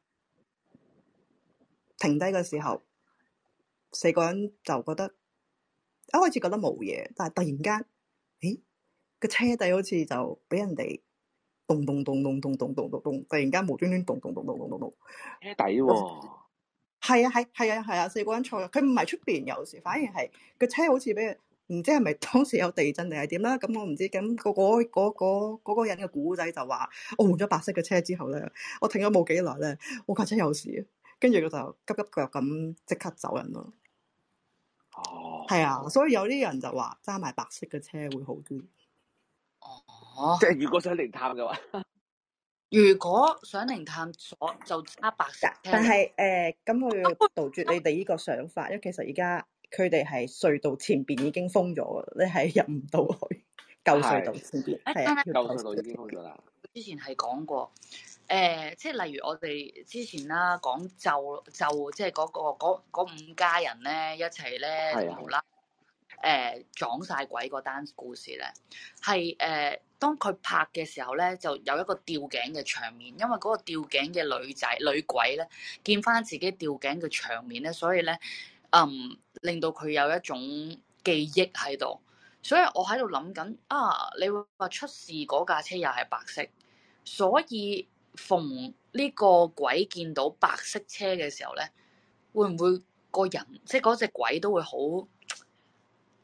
停低嘅時候，4個人就覺得一開始覺得冇嘢，但係突然間，個車底好似就俾人哋咚咚咚咚咚咚咚咚咚，突然間無端端咚咚咚咚咚咚咚， 車底喎。係啊，4個人坐，佢唔係出邊有事，反而係個車好似俾人唔知係咪當時有地震定係點啦。咁我唔知，咁嗰個人嘅古仔就話，我換咗白色嘅車之後咧，我停咗冇幾耐咧，我架車有事，跟住佢就急急腳咁即刻走人咯。係啊，所以有啲人就話揸埋白色嘅車會好啲。 即係如果想靈探嘅話， 如果想靈探所就揸白色車。 但係咁我要杜絕你哋呢個想法，因為其實而家佢哋係隧道前邊已經封咗，你係入唔到去舊隧道前邊。係啊， 舊隧道已經封咗啦。 之前係講過，即係例如我哋之前啦講就即係嗰5家人咧一齊咧無啦。撞晒鬼嗰單故事咧，係當佢拍嘅時候咧，就有一個吊頸嘅場面，因為嗰個吊頸嘅女鬼咧，見翻自己吊頸嘅場面咧，所以咧，令到佢有一種記憶喺度，所以我喺度諗緊你會話出事嗰架車又係白色，所以逢呢個鬼見到白色車嘅時候咧，會唔會個人即係嗰隻鬼都會好？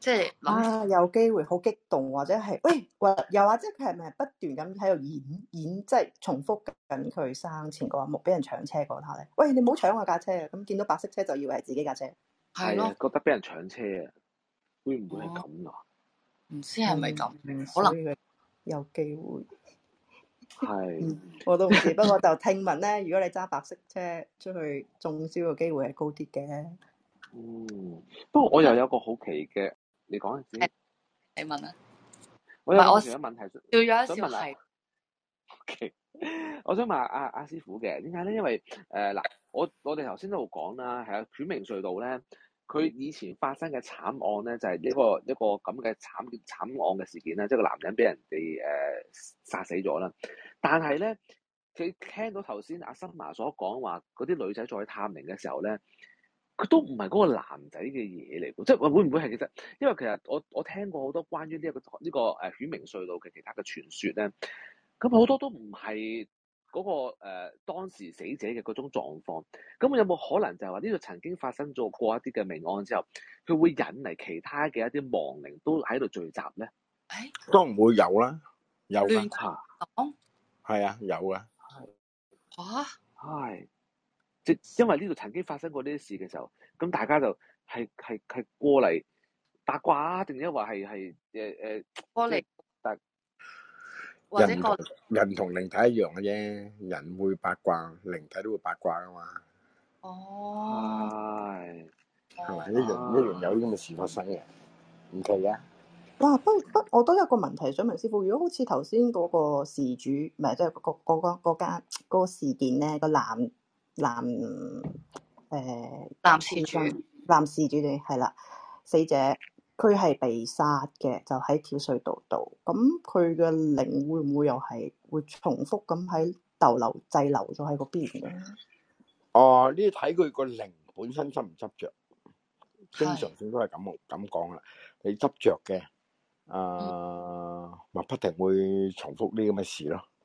即係諗有機會好激動，或者係喂，又或者佢係咪不斷咁喺度演，即係重複緊佢生前嗰一幕，俾人搶車嗰下咧？喂，你唔好搶我架車啊！咁見到白色車就以為係自己架車。 係啊，覺得俾人搶車啊，會唔會係咁啊？ 唔知係咪咁？ 可能有機會。 係， 我都唔知，不過就聽聞咧，如果你揸白色車出去中招嘅機會係高啲嘅。 不過我又有個好奇嘅，你講下先。 你問啊？ 我有個問題， 笑咗一笑係。OK， 我想問阿師傅嘅，點解咧？因為嗱，我哋頭先都講啦，係啊，犬鳴隧道咧，佢以前發生嘅慘案咧，就係一個咁嘅慘案嘅事件啦，即係個男人俾人哋殺死咗啦。但係咧，佢聽到頭先阿森麻所講話，嗰啲女仔再去探靈嘅時候咧，佢都唔係嗰個男仔嘅嘢嚟喎，即係會唔會係其實？因為其實我聽過好多關於呢個犬鳴隧道嘅其他嘅傳說咧，咁好多都唔係嗰個當時死者嘅嗰種狀況。咁有冇可能就係話呢度曾經發生咗過一啲嘅命案之後，佢會引嚟其他嘅一啲亡靈都喺度聚集咧？ 當然會有啦，有㗎。係啊，有㗎。 係。即因為呢度曾經發生過呢啲事嘅時候，咁大家就係過嚟八卦啊，定抑或係過嚟，或者人同靈體一樣嘅啫，人會八卦，靈體都會八卦噶嘛。係咪一樣有呢咁嘅事發生嘅？唔奇嘅。 哇！我都有個問題想問師傅，如果好似頭先嗰個事主，唔係即係嗰個事件咧，個男事主哋係啦，死者佢係被殺嘅，就喺跳隧道度。咁佢嘅靈會唔會又係會重複咁喺滯留咗喺嗰邊嘅？ 呢啲睇佢個靈本身執唔執着，經常性都係咁講啦。你執着嘅，咪不停會重複呢咁嘅事咯。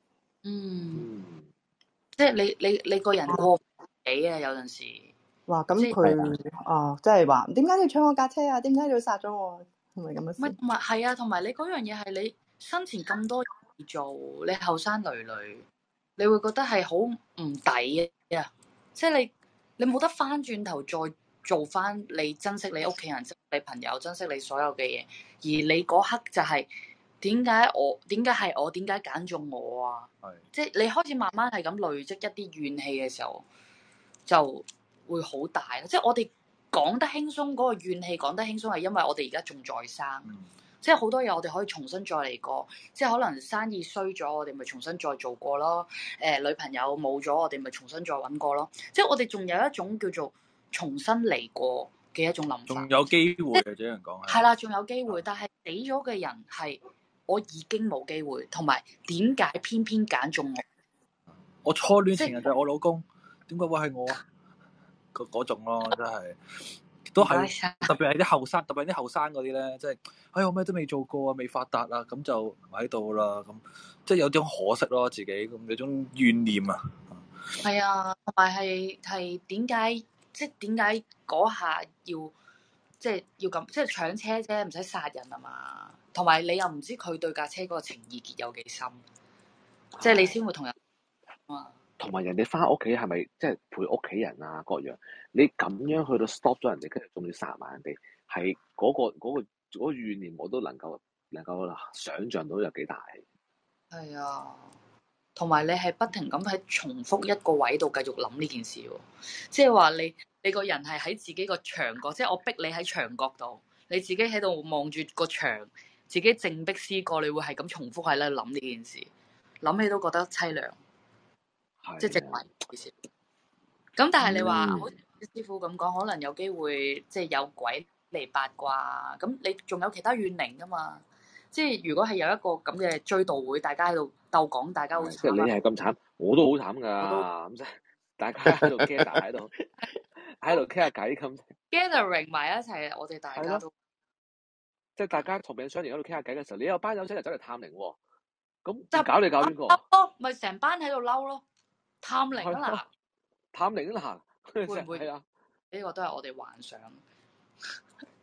即係你個人過唔起啊，有陣時。 哇！咁佢即係話點解你要搶我架車啊？點解你要殺咗我？係咪咁嘅事？ 唔係係啊，同埋你嗰樣嘢係你生前咁多嘢做，你後生女女，你會覺得係好唔抵啊！即係你冇得翻轉頭再做翻你珍惜你屋企人、珍惜你朋友、珍惜你所有嘅嘢，而你嗰刻就係點解係我？點解揀中我啊？即係你開始慢慢係咁累積一啲怨氣嘅時候，就會好大。即係我哋講得輕鬆，嗰個怨氣講得輕鬆係因為我哋而家仲在生，即係好多嘢我哋可以重新再嚟過。即係可能生意衰咗，我哋咪重新再做過咯。女朋友冇咗，我哋咪重新再揾過咯。即係我哋仲有一種叫做重新嚟過嘅一種諗法。 仲有機會嘅，只能講係啦，仲有機會，但係死咗嘅人係我已經冇機會，同埋點解偏偏揀中我？ 我初戀情人就係我老公，點解會係我啊？嗰種咯，真係都係特別係啲後生，特別係啲後生嗰啲咧，即係我咩都未做過啊，未發達啊，咁就喺度啦，咁即係有種可惜咯，自己咁有種怨念啊。 係啊，同埋係點解？即係點解嗰下要咁，即係搶車啫，唔使殺人啊嘛。同埋你又唔知佢對架車嗰個情意結有幾深，即係你先會同人啊。 同埋人哋翻屋企係咪即係陪屋企人啊各樣？你咁樣去到 stop 咗人哋，跟住仲要殺埋人哋，係嗰個怨念，我都能夠想像到有幾大。 係啊，同埋你係不停咁喺重複一個位度繼續諗呢件事喎，即係話你個人係喺自己個牆角，即係我逼你喺牆角度，你自己喺度望住個牆，自己靜逼思過，你會係咁重複喺度諗呢件事，諗起都覺得凄涼。即係直埋嘅事。咁但係你話好似師傅咁講，可能有機會即係有鬼嚟八卦。咁你仲有其他怨靈噶嘛？即係如果係有一個咁嘅追悼會，大家喺度鬥講，大家好慘。 即係你係咁慘，我都好慘㗎。咁即係大家喺度 gather 喺度傾下偈咁。 gathering 埋一齊，我哋大家都即係大家同病相憐喺度傾下偈嘅時候，你有班友仔嚟走嚟探靈喎。咁搞你搞邊個？ 咪成班喺度嬲咯！探靈啊嗱， 探靈啊嗱， 會唔會係啊？ 呢個都係我哋幻想。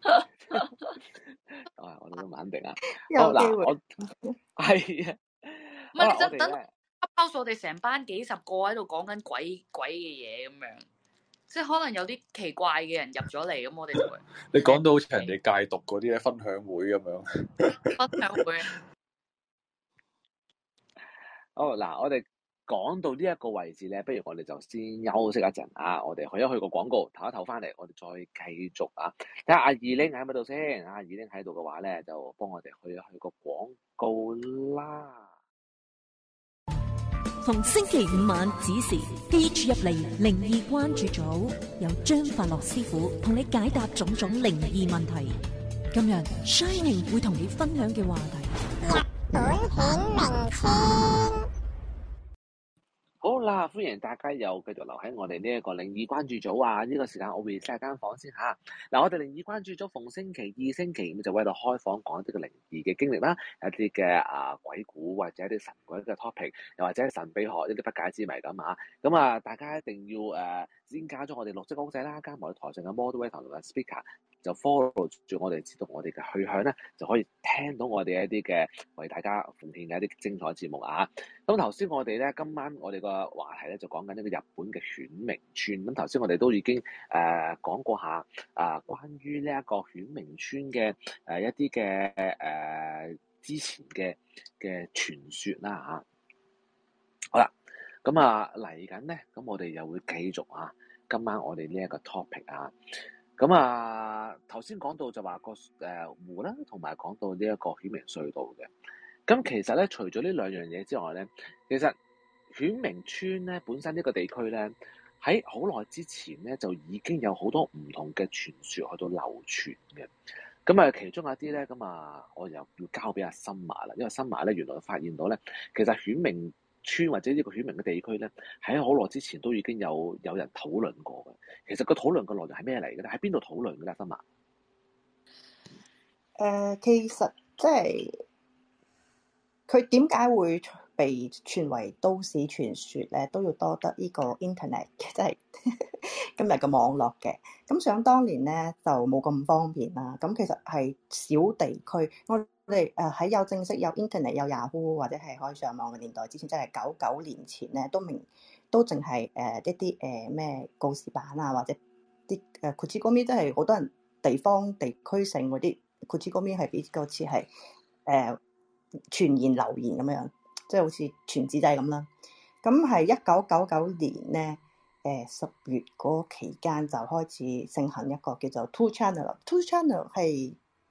我哋都唔肯定啊。 有機會。 我係啊。 唔係你就等咧， 包數我哋成班幾十個喺度講緊鬼嘅嘢咁樣，即係可能有啲奇怪嘅人入咗嚟，咁我哋就會。 你講到好似人哋戒毒嗰啲咧分享會咁樣。 分享會。 好嗱，我哋講到呢一個位置咧，不如我哋就先休息一陣啊！我哋去一去個廣告，唞一唞翻嚟，我哋再繼續啊！睇下阿二玲喺咪度先？阿二玲喺度嘅話咧，就幫我哋去一去個廣告啦。 逢星期五晚子時 Peach 入嚟靈異關注組，由張法樂師傅同你解答種種靈異問題。今日 Shining 會同你分享嘅話題： 日本顯明村。 好啦，歡迎大家又繼續留喺我哋呢一個靈異關注組啊！呢個時間我會 set 間房先嚇。嗱，我哋靈異關注組逢星期二、星期五就會喺度開房講一啲嘅靈異嘅經歷啦，一啲嘅鬼故或者一啲神鬼嘅 topic， 又或者係神秘學一啲不解之謎咁啊！咁啊，大家一定要先加咗我哋綠色公仔啦，加埋我哋台上嘅 moderator 同埋 speaker， 就 follow 住我哋，知道我哋嘅去向咧，就可以聽到我哋一啲嘅為大家奉獻嘅一啲精彩節目啊！咁頭先我哋咧，今晚我哋個話題咧就講緊一個日本嘅犬鳴村。咁頭先我哋都已經講過下關於呢一個犬鳴村嘅一啲嘅之前嘅傳說啦嚇。好啦，咁嚟緊咧，咁我哋又會繼續啊，今晚我哋呢一個 topic 啊。咁頭先講到就話個湖啦，同埋講到呢一個犬鳴隧道嘅。咁其實咧，除咗呢兩樣嘢之外咧，其實犬鳴村咧本身呢個地區咧，喺好耐之前咧就已經有好多唔同嘅傳說去到流傳嘅。咁其中一啲咧，我又要交俾阿森馬啦，因為森馬咧原來發現到咧，其實犬鳴村或者呢個犬鳴嘅地區咧，喺好耐之前都已經有人討論過嘅。其實個討論嘅內容係咩嚟嘅咧？喺邊度討論嘅咧，森馬？ 其實即係。佢點解會被傳為都市傳說咧？都要多得呢個 internet，即係今日嘅網絡嘅。咁想當年咧就冇咁方便啦。咁其實係小地區，我哋喺有正式有 internet 有 Yahoo 或者係可以上網嘅年代之前，即係99年前咧，都淨係一啲咩告示板啊，或者啲Kuchikomi，即係好多人地區性嗰啲Kuchikomi係比較似係傳言留言咁樣，即係好似傳紙仔咁啦。咁係1999年咧，10月嗰期間就開始盛行一個叫做 Two Channel。Two Channel 係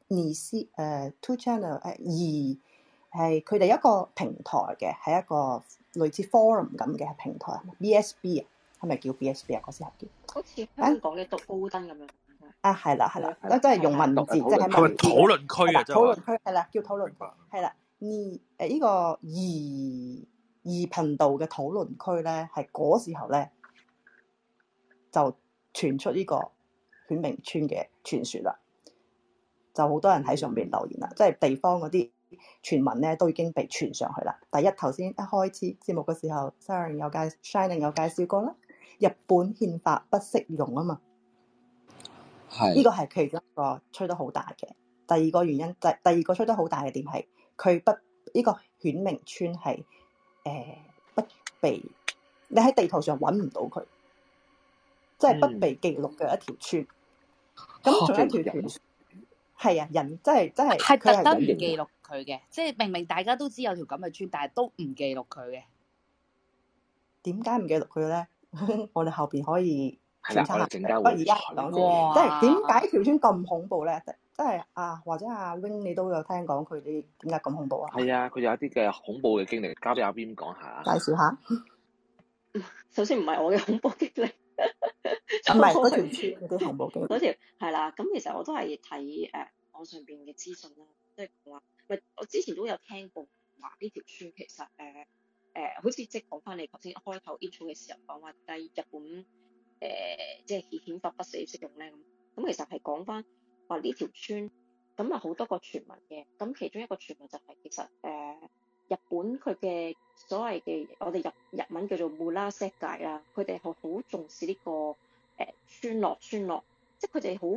Two Channel 係佢哋一個平台嘅，係一個類似 forum 咁嘅平台。BSB 啊，係咪叫 BSB 啊？嗰時候叫好似香港嘅讀高登咁樣。 係啦，都係用文字，即係係咪討論區啊？ 討論區係啦，叫討論區係啦。呢個二頻道嘅討論區咧，係嗰時候咧就傳出呢個犬鳴村嘅傳說啦，就好多人喺上邊留言啦，即係地方嗰啲傳聞咧都已經被傳上去啦。第一頭先一開始節目嘅時候 Shining 有介紹過啦，日本憲法不適用啊嘛，呢個係其中一個吹得好大嘅。第二個原因，第二個吹得好大嘅點係佢呢個犬鳴村係不被你喺地圖上揾唔到佢，即係不被記錄嘅一條村。咁仲有一條傳係啊，人真係係特登唔記錄佢嘅，即係明明大家都知有條咁嘅村，但係都唔記錄佢嘅。點解唔記錄佢咧？我哋後邊可以檢測下。不過而家講住，即係點解條村咁恐怖咧？即係或者阿 Wing 你都有聽講佢哋點解咁恐怖啊？ 係啊，佢有一啲嘅恐怖嘅經歷，交俾阿 Wing 講下。 介紹下。 首先唔係我嘅恐怖經歷， 唔係嗰條村嗰啲恐怖經歷。 嗰條係啦，咁其實我都係睇網上邊嘅資訊啦，即係話，我之前都有聽過話呢條村其實好似即係講翻你頭先開頭 intro 嘅時候講話，但係日本即係憲法不適用咧咁其實係講翻話呢條村咁啊好多個傳聞嘅，咁其中一個傳聞就係其實日本佢嘅所謂嘅我哋日文叫做穆拉世界啦，佢哋係好重視呢個村落，即係佢哋好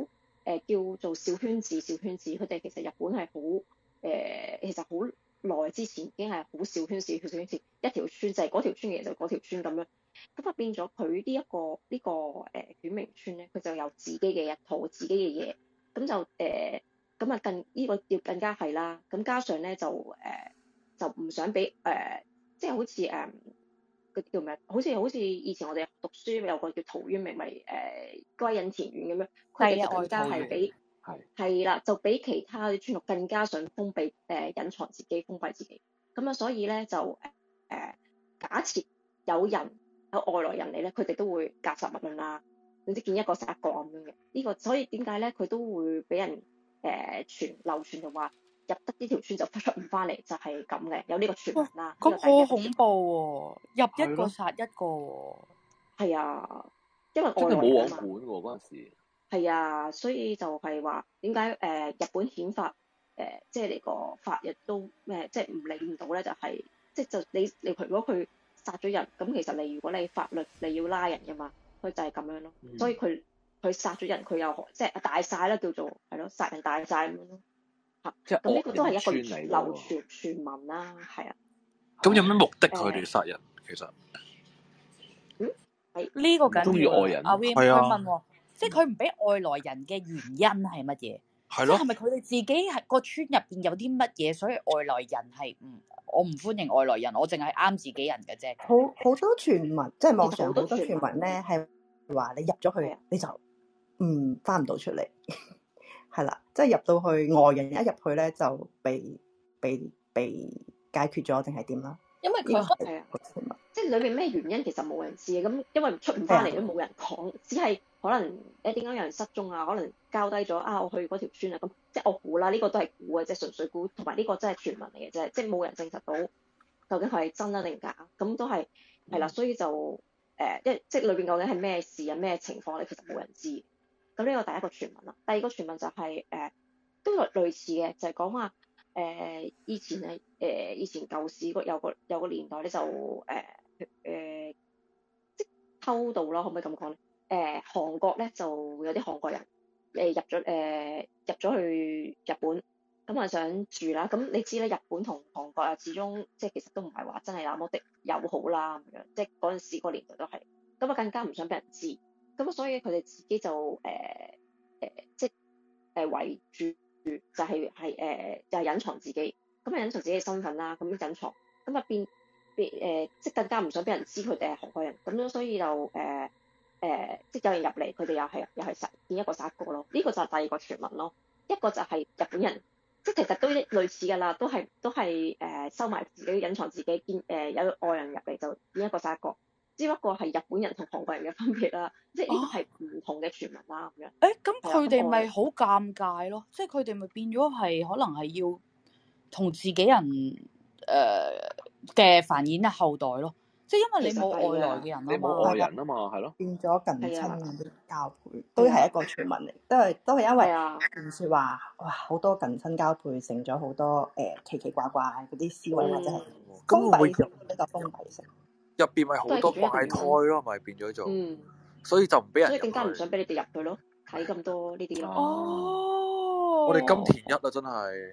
叫做小圈子，佢哋其實日本係好其實好耐之前已經係好小圈子，一條村就係嗰條村嘅就嗰條村咁樣。咁啊變咗佢呢個犬鳴村咧，佢就有自己嘅一套自己嘅嘢，咁就咁啊呢個要更加係啦。咁加上咧就唔想俾即係好似嗰啲叫咩？好似以前我哋讀書有個叫陶淵明，咪歸隱田園咁樣，佢哋就更加係比係啦，就比其他啲村落更加想封閉隱藏自己，封閉自己。咁啊，所以咧就假設有外來人嚟咧，佢哋都會格殺勿論啦，總之見一個殺一個咁樣嘅。呢個所以點解咧佢都會俾人流傳就話入得呢條村就出唔翻嚟，就係咁嘅，有呢個傳聞啦。 咁好恐怖喎！入一個殺一個喎。係啊，因為外來人啊嘛。真係冇王管喎嗰陣時。係啊，所以就係話點解日本憲法即係你個法律都即係唔理唔到咧，就係即係就你如果佢殺咗人，咁其實如果你法律你要拉人㗎嘛，佢就係咁樣咯。所以佢殺咗人，佢又即係大晒啦，叫做係咯，殺人大晒咁樣咯。嚇！咁呢個都係一個流傳聞啦，係啊。 咁有咩目的佢哋殺人？其實係呢個緊要。 中意外人。 阿 Win 佢問喎，即係佢唔俾外來人嘅原因係乜嘢？ 係咯。 即係咪佢哋自己係個村入邊有啲乜嘢，所以外來人係我唔歡迎外來人，我淨係啱自己人嘅啫。 好多傳聞，即係網上好多傳聞咧，係話你入咗去你就翻唔到出嚟，係啦，即係入到去外人一入去咧就被解決咗定係點啦？ 因為佢係啊，即係裏面咩原因其實冇人知嘅，咁因為出唔翻嚟都冇人講，只係可能點解有人失蹤啊？可能交低咗我去嗰條村啊，咁即係我估啦，呢個都係估嘅，即係純粹估，同埋呢個真係傳聞嚟嘅啫，即係冇人證實到究竟係真啊定假，咁都係啦，所以就即係裏邊究竟係咩事啊咩情況咧，其實冇人知。咁呢個第一個傳聞啦，第二個傳聞就係都類似嘅，就係講話以前舊時有個年代咧就即偷渡啦，可唔可以咁講咧？韓國咧就有啲韓國人入咗去日本，咁啊想住啦。咁你知咧，日本同韓國啊，始終即係其實都唔係話真係那麼的友好啦，咁樣即係嗰陣時個年代都係，咁啊更加唔想俾人知，咁所以佢哋自己就即係圍住。就係隱藏自己，咁啊隱藏自己嘅身份啦，咁隱藏，咁啊即係更加唔想俾人知佢哋係韓國人，咁樣所以就即係有人入嚟，佢哋又係見一個殺一個咯。呢個就係第二個傳聞咯。一個就係日本人，即係其實都類似㗎啦，都係收埋自己隱藏自己，見有外人入嚟就見一個殺一個。只不過係日本人同韓國人嘅分別啦，即係呢個係唔同嘅傳聞啦咁樣。 咁佢哋咪好尷尬咯，即係佢哋咪變咗係可能係要同自己人嘅繁衍嘅後代咯，即係因為你冇外來嘅人啊嘛， 你冇外人啊嘛，係咯， 變咗近親嗰啲交配，都係一個傳聞嚟，都係因為傳説話哇好多近親交配成咗好多奇奇怪怪嗰啲思維或者係封閉性比較封閉性。 入邊咪好多怪胎咯，咪變咗做，所以就唔俾人入去。 所以更加唔想俾你哋入去咯，睇咁多呢啲咯。 我哋金田一啊，真係。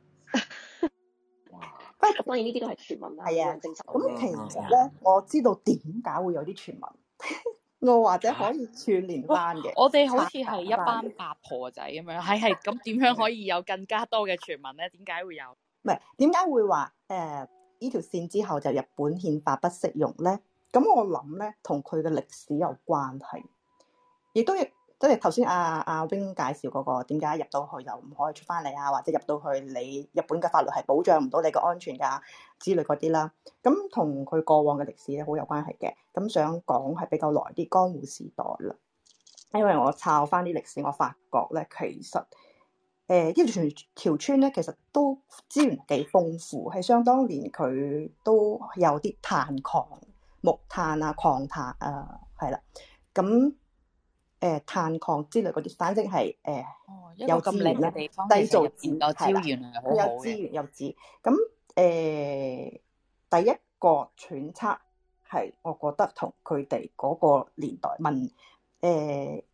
不過當然呢啲都係傳聞啦，冇人證實。 咁其實咧，我知道點解會有啲傳聞，我或者可以串聯翻嘅。 我哋好似係一班八婆仔咁樣，係咁點樣可以有更加多嘅傳聞咧？點解會有？ 唔係點解會話呢條線之後就日本憲法不適用咧？咁我諗咧，同佢嘅歷史有關係，亦都即係頭先阿 Wing 介紹嗰個點解入到去又唔可以出翻嚟啊，或者入到去你日本嘅法律係保障唔到你嘅安全㗎之類嗰啲啦。咁同佢過往嘅歷史咧好有關係嘅。咁想講係比較耐啲江戶時代啦，因為我抄翻啲歷史，我發覺咧其實。呢條村咧，其實都資源幾豐富，係相當年佢都有啲炭礦、木炭啊、礦炭啊，係啦。咁炭礦之類嗰啲，反正係有資源咧，製造資源係好好嘅，有資源有資。咁第一個揣測係，我覺得同佢哋嗰個年代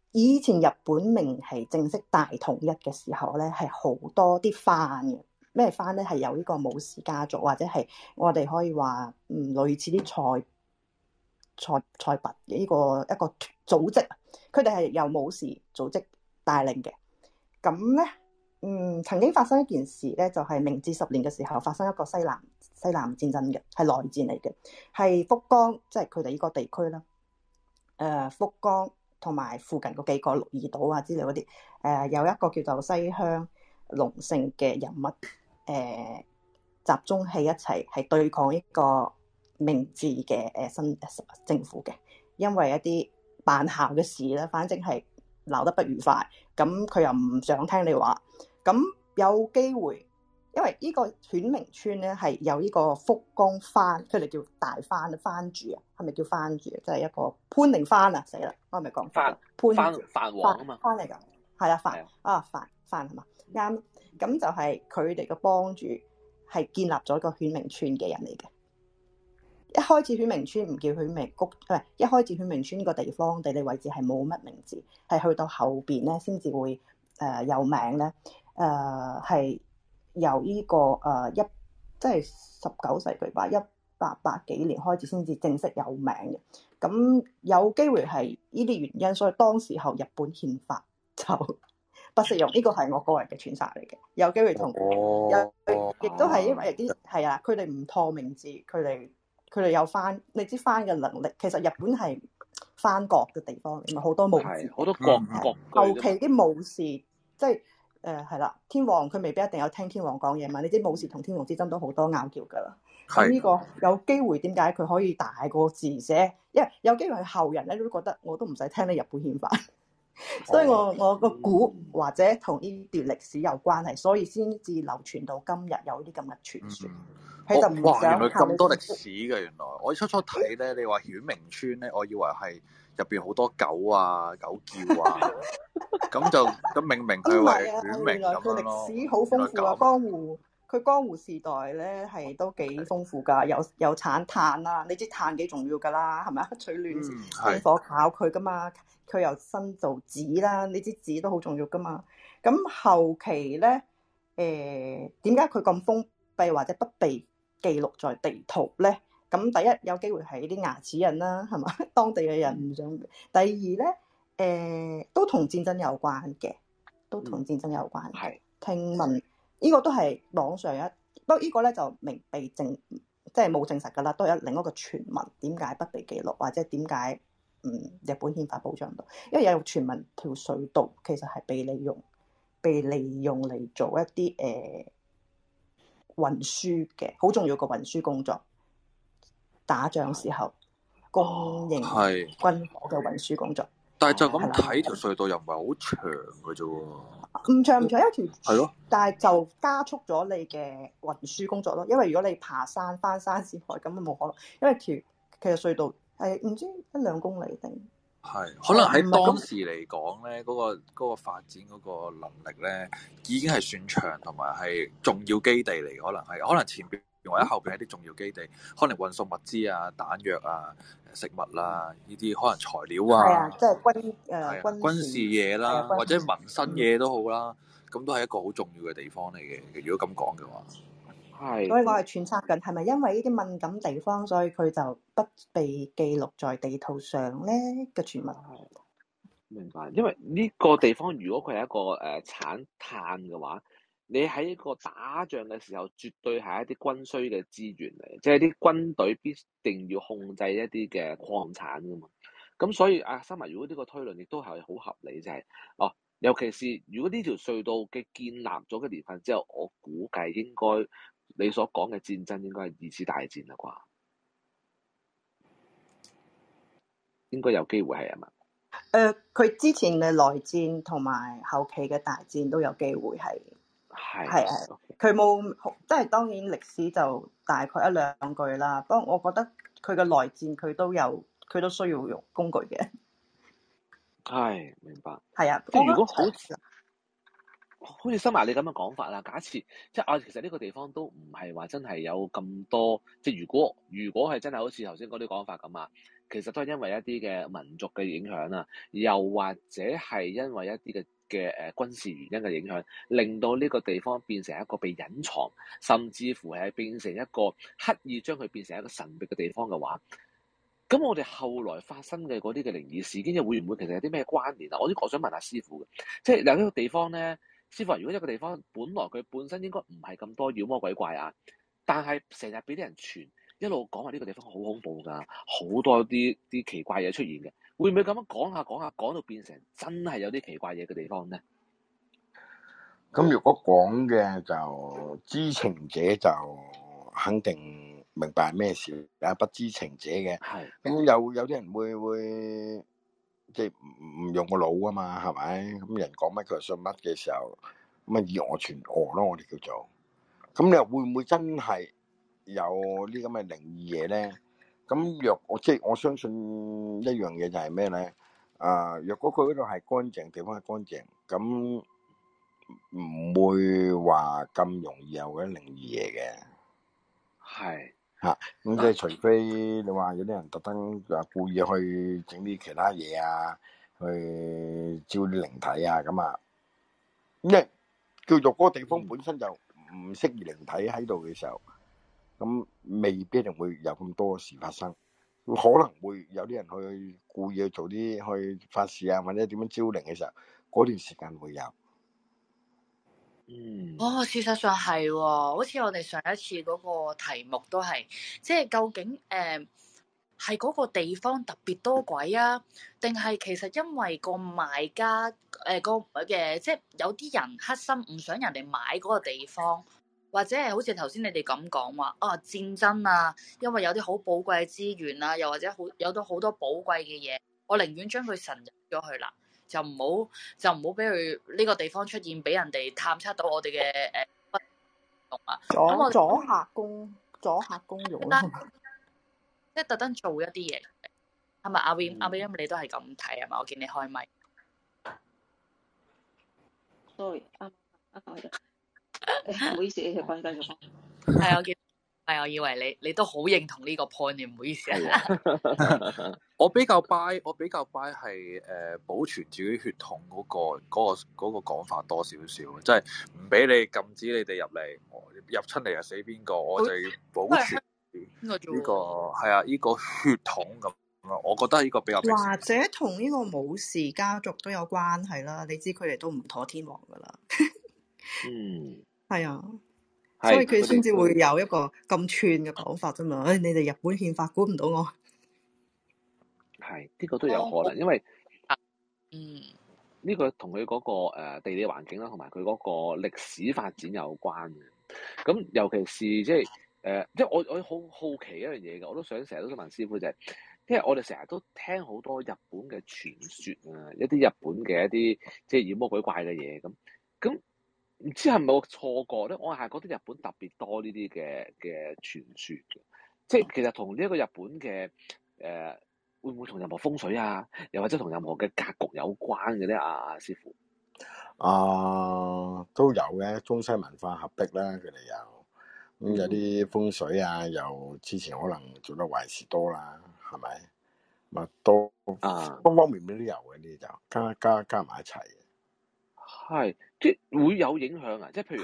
以前日本未係正式大統一嘅時候咧，係好多啲藩嘅。咩藩咧？係有呢個武士家族，或者係我哋可以話類似啲賽拔嘅呢個一個組織。佢哋係由武士組織帶領嘅。咁咧，曾經發生一件事咧，就係明治10年嘅時候發生一個西南戰爭嘅，係內戰嚟嘅，係福岡，即係佢哋呢個地區啦。福岡同埋附近嗰幾個鹿兒島啊之類嗰啲，有一個叫做西鄉隆盛嘅人物，集中喺一齊係對抗一個明治嘅新政府嘅，因為一啲辦校嘅事咧，反正係鬧得不愉快，咁佢又唔想聽你話，咁有機會。因為呢個犬鳴村咧係有呢個福岡藩，佢哋叫大藩主啊，係咪叫藩主啊？即係一個潘定藩啊，死啦！我係咪講藩王啊嘛？ 藩嚟㗎，係啦，藩係嘛？啱。咁就係佢哋嘅幫主係建立咗一個犬鳴村嘅人嚟嘅。一開始犬鳴村唔叫犬鳴谷，一開始犬鳴村呢個地方地理位置係冇乜名字，係去到後邊咧先至會有名咧。係由呢個即係19世紀吧，1800幾年開始先至正式有名嘅。咁有機會係呢啲原因，所以當時候日本憲法就不適用。呢個係我個人嘅揣測嚟嘅。有機會同亦都係因為啲係啊，佢哋唔妥明治，佢哋有翻，你知翻嘅能力。其實日本係翻國嘅地方，唔係好多武士， 好多國後期啲武士即係。係啦，天皇佢未必一定有聽天皇講嘢嘛。你知武士同天皇之爭都好多拗撬㗎啦。咁呢個有機會點解佢可以大個字寫？因為有機會係後人咧都覺得我都唔使聽你日本憲法，所以我個估或者同呢段歷史有關係，所以先至流傳到今日有啲咁嘅傳說。佢就唔想原來咁多歷史嘅，原來我初初睇咧，你話犬鳴村咧，我以為係入邊好多狗啊、狗叫啊。咁明佢為犬鳴咁樣咯。歷史好豐富啊，江戶時代咧係都幾豐富㗎，有產炭啦，你知炭幾重要㗎啦，係咪啊？取暖用火烤佢㗎嘛，佢又新造紙啦，你知紙都好重要㗎嘛。咁後期咧，點解佢咁封閉或者不被記錄在地圖咧？咁第一有機會係啲牙齒人啦，係嘛？當地嘅人唔想。第二咧，都同戰爭有關嘅，係聽聞呢個都係網上不過呢個咧就未被證，即係冇證實㗎啦，都係另一個傳聞。點解不被記錄，或者點解日本憲法保障到？因為有傳聞條隧道其實係被利用嚟做一啲運輸嘅好重要嘅運輸工作，打仗時候供應軍火嘅運輸工作。但係就咁睇條隧道又唔係好長嘅啫喎， 唔長一條係咯，但係就加速咗你嘅運輸工作咯。因為如果你爬山翻山涉海咁冇可能，因為其實隧道係唔知1-2公里定係可能喺當時嚟講咧，嗰個發展嗰個能力咧已經係算長，同埋係重要基地嚟，可能前邊或者後邊係啲重要基地，可能運送物資啊、彈藥啊、食物啦，呢啲可能材料啊， 即係軍事嘢啦，或者民生嘢都好啦，咁都係一個好重要嘅地方嚟嘅。如果咁講嘅話， 所以我係揣測緊，係咪因為呢啲敏感地方，所以佢就不被記錄在地圖上咧嘅傳聞。 明白，因為呢個地方如果佢係一個產炭嘅話，你喺一個打仗嘅時候，絕對係一啲軍需嘅資源嚟，即係啲軍隊必定要控制一啲嘅礦產噶嘛。咁所以新聞如果呢個推論亦都係好合理，就係尤其是如果呢條隧道嘅建立咗嘅年份之後，我估計應該你所講嘅戰爭應該係2次大戰啦啩，應該有機會係啊嘛。 佢之前嘅內戰同埋後期嘅大戰都有機會係佢冇，即係當然歷史就大概1-2句啦。不過我覺得佢嘅內戰佢都需要用工具嘅。 係明白。 係啊， 即係如果好好似新華你咁嘅講法啦，假設即係其實呢個地方都唔係話真係有咁多，即係如果係真係好似頭先嗰啲講法咁啊，其實都係因為一啲嘅民族嘅影響啊，又或者係因為一啲嘅軍事原因嘅影響，令到呢個地方變成一個被隱藏，甚至乎係變成一個刻意將佢變成一個神秘嘅地方嘅話，咁我哋後來發生嘅嗰啲嘅靈異事件，又會唔會其實有啲咩關聯啊？我想問下師傅嘅，即係有呢個地方咧。師傅話：如果一個地方本來佢本身應該唔係咁多妖魔鬼怪啊，但係成日俾啲人傳，一路講話呢個地方好恐怖㗎，好多啲奇怪嘢出現嘅，會唔會咁樣講下講到變成真係有啲奇怪嘢嘅地方咧？ 咁如果講嘅就知情者就肯定明白係咩事啊，不知情者嘅咁有啲人會。即係唔用個腦啊嘛，係咪？咁人講乜佢就信乜嘅時候，咁啊以訛傳訛咯，我哋叫做。咁你又會唔會真係有呢咁嘅靈異嘢咧？咁我相信一樣嘢就係咩咧？若果佢嗰度係乾淨，地方係乾淨，咁唔會話咁容易有嗰啲靈異嘢嘅。係。咁即係除非你話有啲人特登故意去整啲其他嘢啊，去招啲靈體啊咁啊，因為叫做嗰個地方本身就唔適宜靈體喺度嘅時候，咁未必一定會有咁多事發生，可能會有啲人去故意去做啲去發事啊，或者點樣招靈嘅時候，嗰段時間會有。 事實上係喎，好似我哋上一次嗰個題目都係，即係究竟係嗰個地方特別多鬼啊，定係其實因為個賣家即係有啲人黑心唔想人哋買嗰個地方，或者係好似頭先你哋咁講話戰爭啊，因為有啲好寶貴嘅資源啊，又或者有到好多寶貴嘅嘢，我寧願將佢神入咗去啦。就唔好俾佢呢個地方出現，俾人哋探測到我哋嘅不同啊。咁阻嚇功用啦， 即係特登做一啲嘢，係咪阿 William 你都係咁睇係嘛？我見你開咪。 sorry， 唔好意思，你繼續講。 係我見。我以為你都好認同呢個 point， 你唔好意思啊。 我比較 buy 係保存自己血統嗰個講法多少少，即係唔俾你禁止你哋入嚟，入親嚟就死邊個，我就要保存呢個係啊，呢個血統咁咯。我覺得呢個比較或者同呢個武士家族都有關係啦。你知佢哋都唔妥天皇噶啦。係啊。所以佢先至會有一個咁串嘅講法啫嘛。你哋日本憲法估唔到我。 呢個都有可能，因為呢個同佢嗰個地理環境啦，同埋佢嗰個歷史發展有關嘅。咁尤其是即係我好好奇一樣嘢嘅，我都成日都想問師傅就係，因為我哋成日都聽好多日本嘅傳說啊，一啲日本嘅一啲即係妖魔鬼怪嘅嘢咁。唔知係咪我錯覺咧？我係覺得日本特別多呢啲嘅傳說嘅，即係其實同呢一個日本嘅會唔會同任何風水啊，又或者同任何嘅格局有關嘅咧？師傅都有嘅，中西文化合璧啦，佢哋有咁有啲風水啊，又之前可能做得壞事多啦，係咪？咪多方方面面都有嘅，呢啲就加埋一齊。 係，即係會有影響啊！即係譬如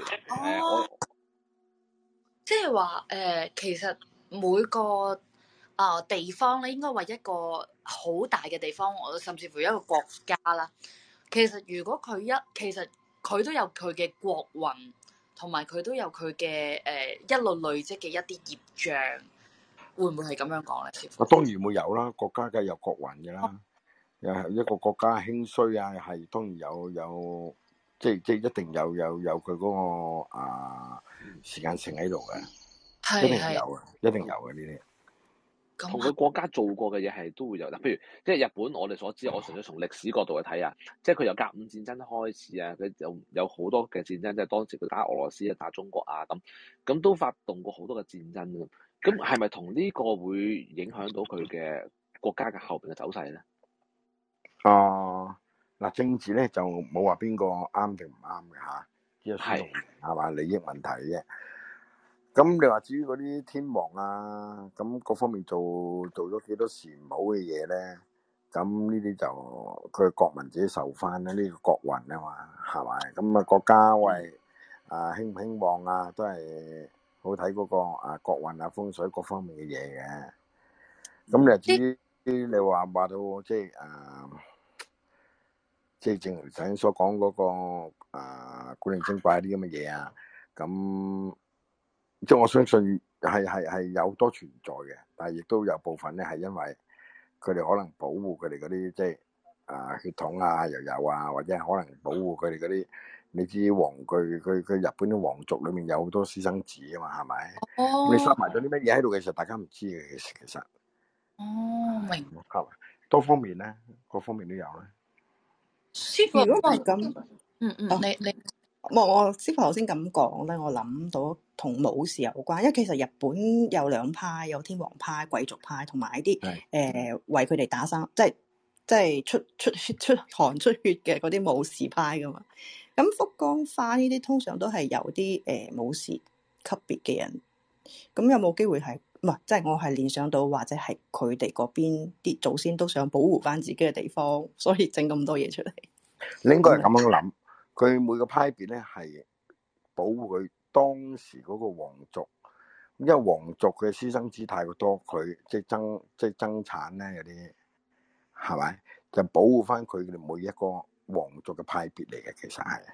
即係話其實每個地方咧，應該話一個好大嘅地方，甚至乎一個國家啦。其實如果其實佢都有佢嘅國運，同埋佢都有佢嘅一路累積嘅一啲業障，會唔會係咁樣講咧？師傅？ 當然會有啦，國家梗係有國運嘅啦。又係一個國家興衰啊，係當然有。即係一定有佢嗰個時間性喺度嘅，一定有嘅，一定有嘅呢啲。 同佢國家做過嘅嘢係都會有，譬如即係日本，我哋所知，我純粹從歷史角度去睇啊，即係佢由甲午戰爭開始啊，佢有好多嘅戰爭，即係當時佢打俄羅斯啊、打中國啊咁都發動過好多嘅戰爭嘅。咁係咪同呢個會影響到佢嘅國家嘅後邊嘅走勢咧？ 嗱，政治咧就冇話邊個啱定唔啱嘅嚇，只係輸同贏係嘛，利益問題啫。咁你話至於嗰啲天王啊，咁各方面做咗幾多時唔好嘅嘢咧？咁呢啲就佢國民自己受翻啦，呢個國運啊嘛，係咪？咁啊國家為興唔興旺啊，都係好睇嗰個國運啊風水各方面嘅嘢嘅。咁你至於你話到即係正如頭先所講嗰個古靈精怪啲咁嘅嘢啊，咁即係我相信係有多存在嘅，但係亦都有部分咧係因為佢哋可能保護佢哋嗰啲即係血統啊又有啊，或者係可能保護佢哋嗰啲，你知皇居佢日本啲皇族裏面有好多私生子啊嘛，係咪？咁你收埋咗啲乜嘢喺度嘅時候，大家唔知嘅其實。 明係咪？多方面咧，各方面都有咧。 師傅， 如果係咁， 你我師傅頭先咁講咧，我諗到同武士有關，因為其實日本有兩派，有天皇派、貴族派，同埋啲為佢哋打生，即係出汗出血嘅嗰啲武士派噶嘛。咁福岡花呢啲通常都係由啲武士級別嘅人，咁有冇機會係唔係？即係我係聯想到，或者係佢哋嗰邊啲祖先都想保護翻自己嘅地方，所以整咁多嘢出嚟。 你應該係咁樣諗，佢每個派別咧係保護佢當時嗰個皇族，因為皇族嘅私生子太過多，佢即係爭產咧，有啲係咪就保護翻佢哋每一個皇族嘅派別嚟嘅，其實係，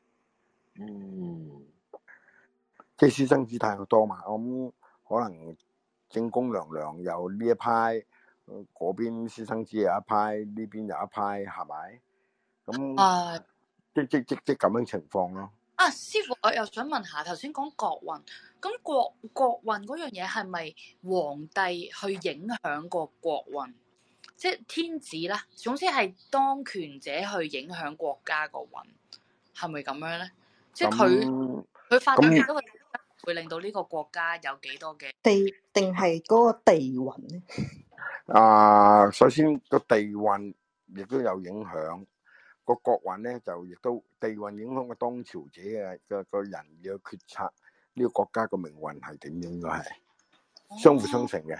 即係私生子太過多嘛，咁可能正宮娘娘有呢一派，嗰邊私生子有一派，呢邊有一派，係咪？咁即咁樣情況咯。 師傅，我又想問下，頭先講國運，咁國運嗰樣嘢係咪皇帝去影響個國運？即係天子啦，總之係當權者去影響國家個運，係咪咁樣咧？即係佢發展幾多個會令到呢個國家有幾多嘅地，定係嗰個地運咧？ 首先個地運亦都有影響。個國運咧就亦都地運影響個當朝者嘅個人要決策呢個國家個命運係點，應該係相輔相成嘅。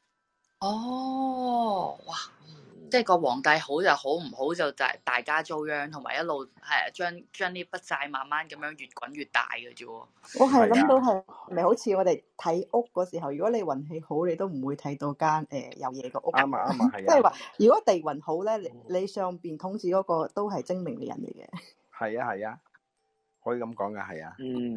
哇！即係個皇帝好就好，唔好就大家遭殃，同埋一路將呢筆債慢慢咁樣越滾越大嘅啫。 我係諗到係咪好似我哋睇屋嗰時候，如果你運氣好，你都唔會睇到間有嘢個屋。啱啊，係。即係話，如果地運好咧，你上邊統治嗰個都係精明嘅人嚟嘅。係啊， 可以咁講嘅，係啊。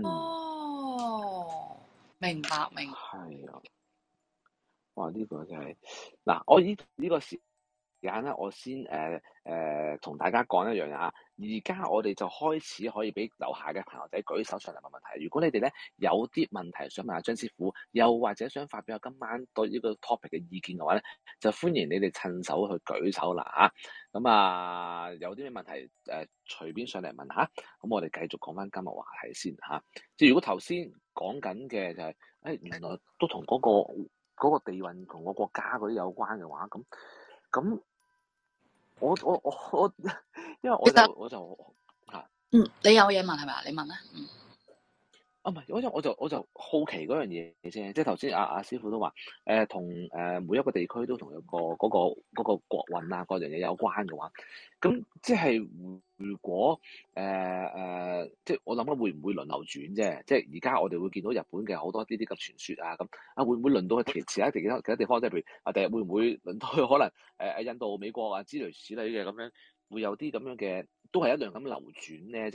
明白。 係啊。哇！呢個真係嗱，我呢個時間咧，我先同大家講一樣嘢啊。而家我哋就開始可以俾樓下嘅朋友仔舉手上嚟問問題。如果你哋咧有啲問題想問下張師傅，又或者想發表下今晚對呢個 topic 嘅意見嘅話咧，就歡迎你哋趁手去舉手啦嚇。咁有啲咩問題隨便上嚟問下。咁我哋繼續講翻今日話題先嚇。即係如果頭先講緊嘅就係原來都同嗰個地運同個國家嗰啲有關嘅話，咁我因為我就你有嘢問係咪啊？你問啦。 唔係，我就好奇嗰樣嘢啫，即係頭先阿師傅都話同每一個地區都同一個嗰個國運啊嗰樣嘢有關嘅話，咁即係如果即係我諗緊會唔會輪流轉啫？即係而家我哋會見到日本嘅好多啲嘅傳說啊，咁會唔會輪到去其他地方？即係譬如第日會唔會輪到去可能印度、美國啊之類此類嘅咁樣，會有啲咁樣嘅都係一樣咁流轉咧？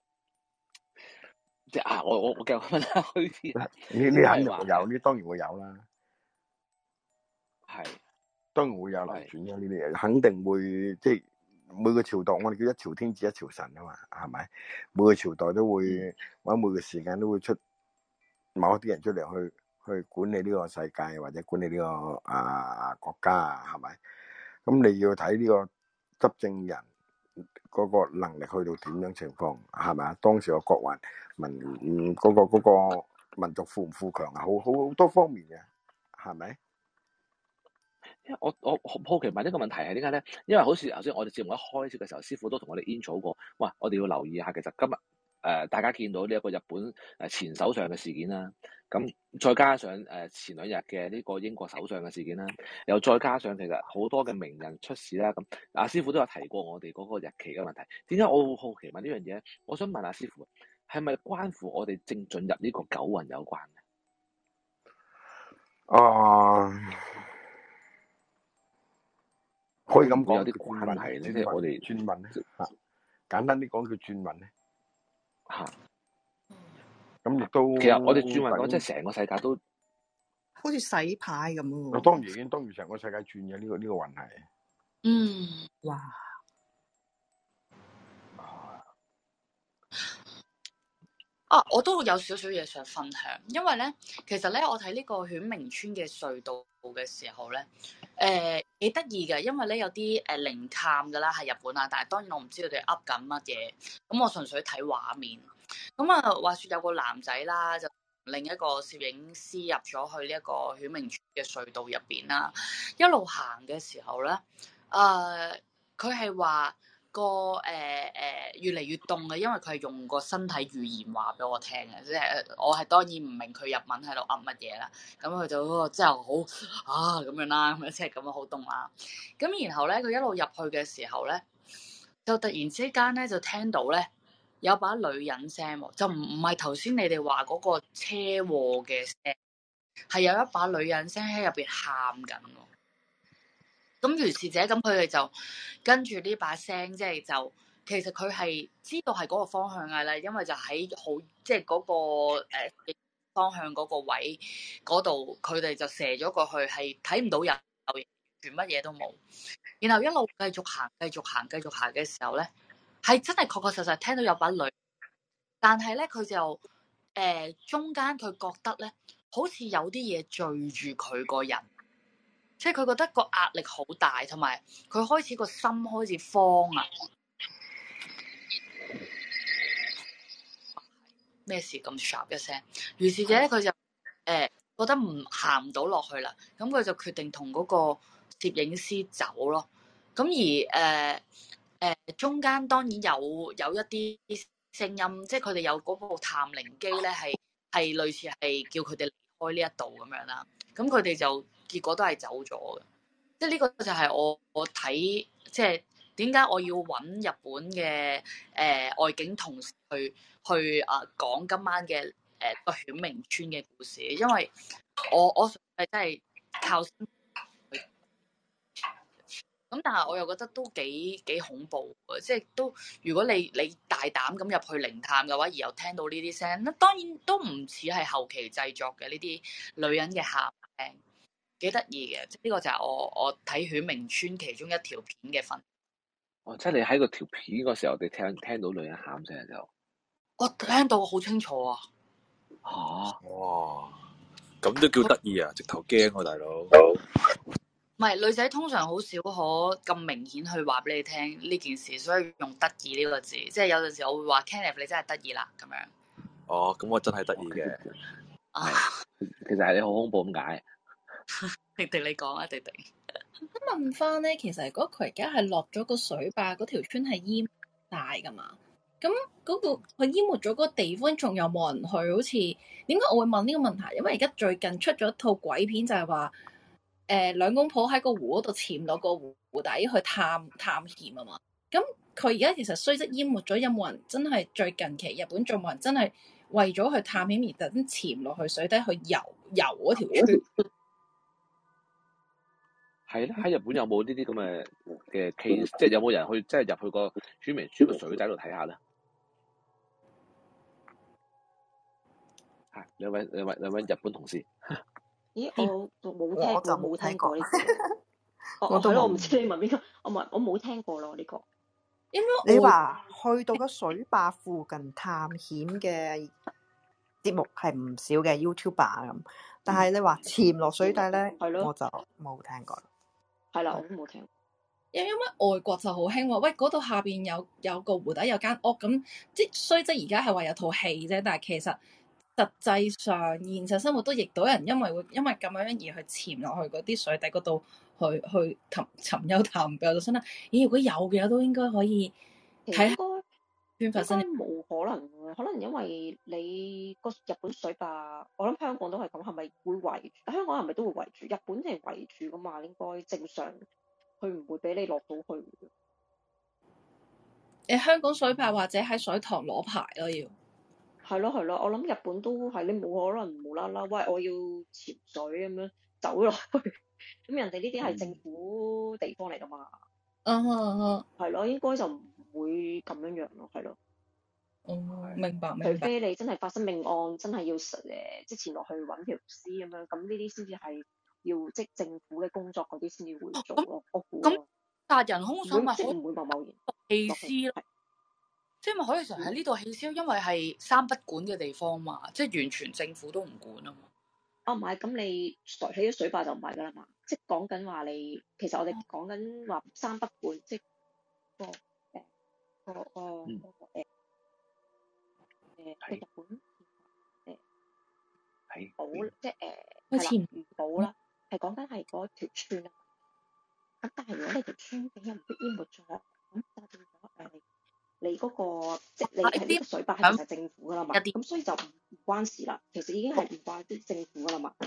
即係我繼續問下佢啲。 呢肯定會有，呢當然會有啦。 係， 當然會有流轉嘅呢啲嘢，肯定會即係每個朝代，我哋叫一朝天子一朝臣啊嘛，係咪？每個朝代都會或者每個時間都會出某一啲人出嚟去管理呢個世界或者管理呢個國家啊，係咪？咁你要睇呢個執政人嗰個能力去到點樣情況，係咪啊？當時個國運嗰個民族富唔富強啊？好多方面嘅，係咪？ 因為我好奇問呢個問題係點解咧？因為好似頭先我哋節目一開始嘅時候，師傅都同我哋 intro 過，哇！我哋要留意下，其實今日大家見到呢一個日本前首相嘅事件啦，咁再加上前2日嘅呢個英國首相嘅事件啦，又再加上其實好多嘅名人出事啦，咁師傅都有提過我哋嗰個日期嘅問題。點解我好奇問呢樣嘢？我想問下師傅，係咪關乎我哋正進入呢個九運有關嘅？ 可以咁講， 有啲關係咧，即係我哋轉運咧嚇，簡單啲講叫轉運咧嚇。 咁亦都其實我哋轉運講，即係成個世界都好似洗牌咁喎。 當然成個世界轉嘅呢個運係。 哇！ 我都有少少嘢想分享，因為咧，其實咧，我睇呢個犬鳴村嘅隧道嘅時候咧，幾得意嘅，因為咧有啲靈探㗎啦，係日本啊，但係當然我唔知佢哋噏緊乜嘢，咁我純粹睇畫面。咁話説有個男仔啦，就另一個攝影師入咗去呢一個犬鳴村嘅隧道入邊啦，一路行嘅時候咧，佢係話越嚟越凍嘅，因為佢係用個身體語言話俾我聽嘅，即係我係當然唔明佢日文喺度噏乜嘢啦。咁佢就之後好咁樣啦，咁樣即係咁樣好凍啦。咁然後咧，佢一路入去嘅時候咧，就突然之間咧就聽到咧有把女人聲喎，就唔係頭先你哋話嗰個車禍嘅聲，係有一把女人聲喺入邊喊緊。咁如是者，咁佢哋就跟住呢把聲，即係就其實佢係知道係嗰個方向嘅啦，因為就喺好即係嗰個方向嗰個位嗰度，佢哋就射咗過去，係睇唔到人，全乜嘢都冇。然後一路繼續行嘅時候咧，係真係確確實實聽到有把女，但係咧佢就中間佢覺得咧，好似有啲嘢聚住佢個人。即係佢覺得個壓力好大，同埋佢開始個心開始慌啊！咩事咁 sharp 一聲？於是者咧，佢就覺得行唔到落去啦，咁佢就決定同嗰個攝影師走咯。咁而中間當然有一啲聲音，即係佢哋有嗰部探靈機咧，係類似係叫佢哋離開呢一度咁樣啦。咁佢哋就結果都係走咗嘅，即係呢個就係我睇，即係點解我要揾日本嘅外景同事去講今晚嘅個犬鳴村嘅故事，因為我係真係靠身去咁，但係我又覺得都幾恐怖嘅，即係都如果你大膽咁入去靈探嘅話，而又聽到呢啲聲，當然都唔似係後期製作嘅呢啲女人嘅喊聲。幾得意嘅，即係呢個就係我睇犬鳴村其中一條片嘅分。 即係你喺個條片嗰時候，你聽到女人喊聲就， 我聽到好清楚啊！ 哇，咁都叫得意啊！直頭驚喎，大佬。 唔係女仔通常好少可咁明顯去話俾你聽呢件事，所以用得意呢個字，即係有陣時我會話 Kenneth 你真係得意啦咁樣。 咁我真係得意嘅。 其實係你好恐怖咁解。 迪迪你講啊，迪迪。 咁問翻咧，其實如果佢而家係落咗個水壩，嗰條村係淹大噶嘛？咁嗰個佢淹沒咗嗰個地方，仲有冇人去？好似點解我會問呢個問題？因為而家最近出咗一套鬼片，就係話兩公婆喺個湖嗰度潛落個湖底去探險啊嘛。咁佢而家其實雖則淹沒咗，有冇人真係最近期日本仲冇人真係為咗去探險而特登潛落去水底去游嗰條村？ 係咧，喺日本有冇呢啲咁嘅 case？ 即係有冇人去即係入去個犬鳴村個水底度睇下咧？係兩位日本同事。 咦，我冇聽過呢個。我唔知你問邊個，我冇聽過咯呢個。 因為你話去到個水壩附近探險嘅節目係唔少嘅 YouTuber 咁，但係你話潛落水底咧，我就冇聽過。 係啦，我都冇聽。 因為外國就好興話，喂，嗰度下邊有個湖底有間屋咁，即係雖則而家係話有套戲啫，但係其實實際上現實生活都亦都有人因為咁樣而去潛落去嗰啲水底嗰度去尋幽探秘，我就想啦，咦？如果有嘅都應該可以睇下應該發生。 冇可能嘅，可能因為你個日本水壩，我諗香港都係咁，係咪會圍住？香港係咪都會圍住？日本係圍住噶嘛？應該正常，佢唔會俾你落到去。 香港水壩或者喺水塘攞牌咯，要。 係咯，我諗日本都係，你冇可能無啦啦，喂，我要潛水咁樣走落去，咁人哋呢啲係政府地方嚟噶嘛？係咯，應該就唔會咁樣樣咯，係咯。 明白。 除非你真係發生命案，真係要即潛落去揾條屍咁樣，咁呢啲先至係要即政府嘅工作嗰啲先至會做咯。我估咁殺人兇手咪可以唔會貿貿然棄屍咯？即係咪可以成日喺呢度棄屍？因為係三不管嘅地方嘛，即係完全政府都唔管啊嘛。 唔係，咁你起咗水壩就唔係噶啦嘛。即係講緊話你，其實我哋講緊話三不管，即係個日本保即係漁保啦，係講緊係嗰條村啊。咁但係如果你條村俾人淹沒咗，咁就變咗你嗰個即係你係呢個水壩係其實政府噶啦嘛，咁所以就唔關事啦。其實已經係唔關啲政府噶啦嘛。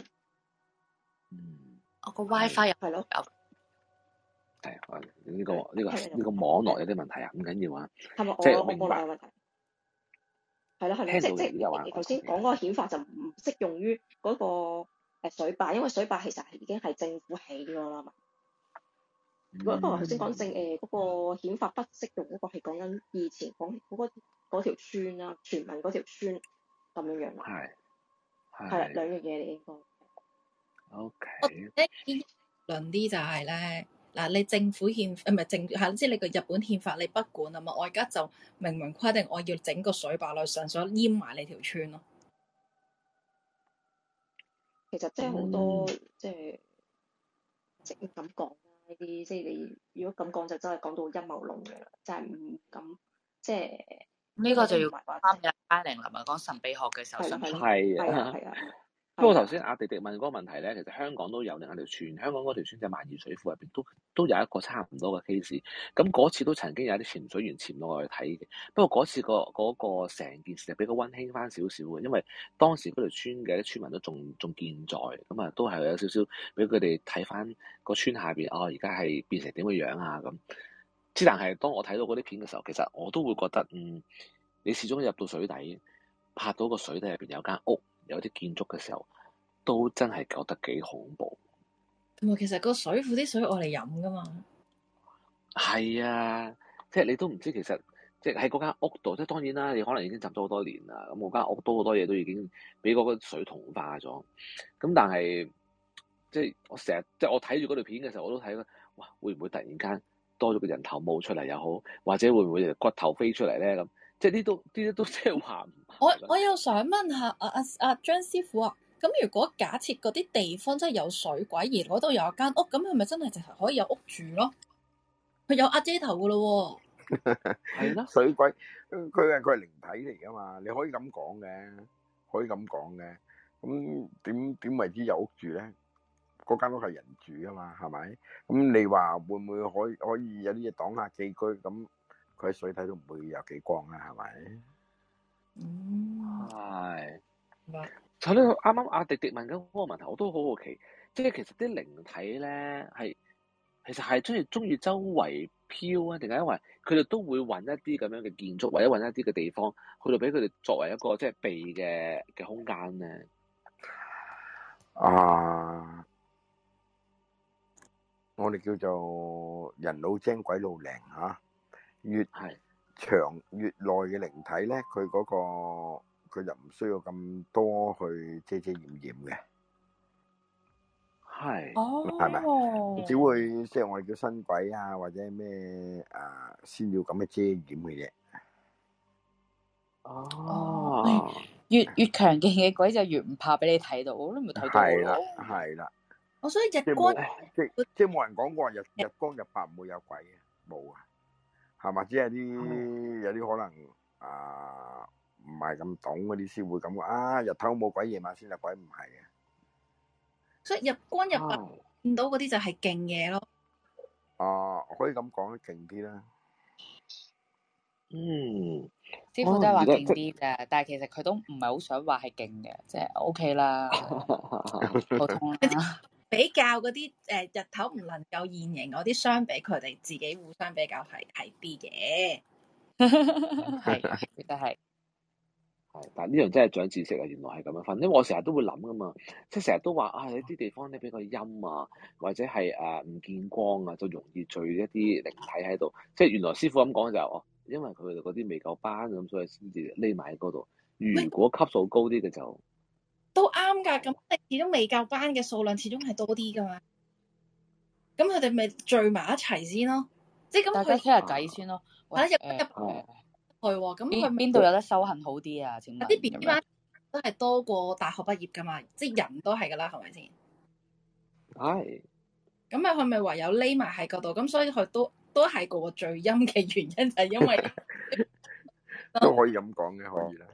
我個 WiFi 又係咯， 係呢個網絡有啲問題啊，唔緊要啊。 係咪即係我網絡有問題？係咯，即你頭先講嗰個憲法就唔適用於嗰個水壩，因為水壩其實已經係政府起咗啦嘛。如果頭先講嗰個憲法不適用嗰個係講緊以前講嗰條村啦，全民嗰條村咁樣樣啦。係兩樣嘢嚟應該。 OK。 論啲就係咧，嗱你政府憲唔係即係你個日本憲法你不管啊嘛，我而家就明文規定我要整個水壩落上所淹埋你條村咯。 其實即係好多即係咁講。呢啲即係你如果咁講就真係講到陰謀論嘅啦，就係唔敢即係呢個就要啱嘅。佳玲係咪講神秘學嘅時候想係啊。不過頭先阿迪迪問嗰個問題咧，其實香港都有另一條村，香港嗰條村就萬宜水庫入邊都有一個差唔多嘅 case。咁嗰次都曾經有啲潛水員潛落去睇嘅，不過嗰次嗰個成件事就比較溫馨翻少少嘅，因為當時嗰條村嘅村民都仲健在，咁啊都係有少少俾佢哋睇翻個村下邊而家係變成點嘅樣啊咁。之但係當我睇到嗰啲片嘅時候，其實我都會覺得你始終入到水底，拍到個水底入邊有間屋，有啲建築嘅時候，都真係覺得幾恐怖。 同埋其實個水庫啲水我嚟飲噶嘛。 係啊，即係你都唔知其實即係喺嗰間屋度，即係當然啦，你可能已經浸咗好多年啦，咁嗰間屋都好多嘢都已經俾嗰個水同化咗。咁但係即係我成日即係我睇住嗰條片嘅時候，我都睇哇，會唔會突然間多咗個人頭冒出嚟又好，或者會唔會骨頭飛出嚟咧咁？即係呢啲都即係話唔。 我又想問下阿張師傅啊，咁如果假設嗰啲地方真係有水鬼，而嗰度有一間屋，咁係咪真係直頭可以有屋住咯？佢有阿姐頭噶咯喎。 係咯， 水鬼佢係靈體嚟噶嘛？你可以咁講嘅，可以咁講嘅。咁點為之有屋住咧？嗰間屋係人住噶嘛？係咪？咁你話會唔會可以有啲嘢擋下寄居？咁佢喺水底都唔會有幾光啦，係咪？ 係。就呢個啱啱阿迪迪問緊嗰個問題，我都好好奇，即係其實啲靈體咧其實係中意周圍飄啊，定係因為佢哋都會揾一啲咁樣嘅建築，或者揾一啲嘅地方去到俾佢哋作為一個即係避嘅空間咧？ 我哋叫做人老精鬼老靈嚇，越長越耐嘅靈體咧，佢就唔需要咁多去遮遮掩掩嘅，係咪？只會即係我哋叫新鬼啊，或者咩先要咁嘅遮掩嘅啫。 越強勁嘅鬼就越唔怕俾你睇到，你咪睇到咯。 係啦。 我所以日光即係冇人講過日光日白唔會有鬼嘅，冇啊，係嘛？只係有啲可能唔係咁懂嗰啲先會咁講啊，日頭冇鬼，夜晚先有鬼，唔係嘅。 所以日光日白見到嗰啲就係勁嘢咯。 可以咁講，勁啲啦。 師傅都係話勁啲啫，但係其實佢都唔係好想話係勁嘅，即係 OK 啦，普通啦。 比較嗰啲日頭唔能夠現形嗰啲，相比佢哋自己互相比較係啲嘅。 係，覺得係。 但係呢樣真係長知識啊！原來係咁樣分，因為我成日都會諗噶嘛，即係成日都話啊，有啲地方咧比較陰啊，或者係唔見光啊，就容易聚一啲靈體喺度。即係原來師傅咁講就係因為佢哋嗰啲未夠班咁，所以先至匿埋喺嗰度。如果級數高啲嘅就都啱㗎，咁你始終未夠班嘅數量始終係多啲㗎嘛。咁佢哋咪聚埋一齊先咯，即係咁大家傾下偈先咯。 入去喎，咁佢邊度有得修行好啲啊？請問啲 B B 班都係多過大學畢業㗎嘛，即係人都係㗎啦，係咪先？ 係。 咁佢咪唯有匿埋喺嗰度，咁所以佢都係個最陰嘅原因就係因為都可以咁講嘅，可以啦。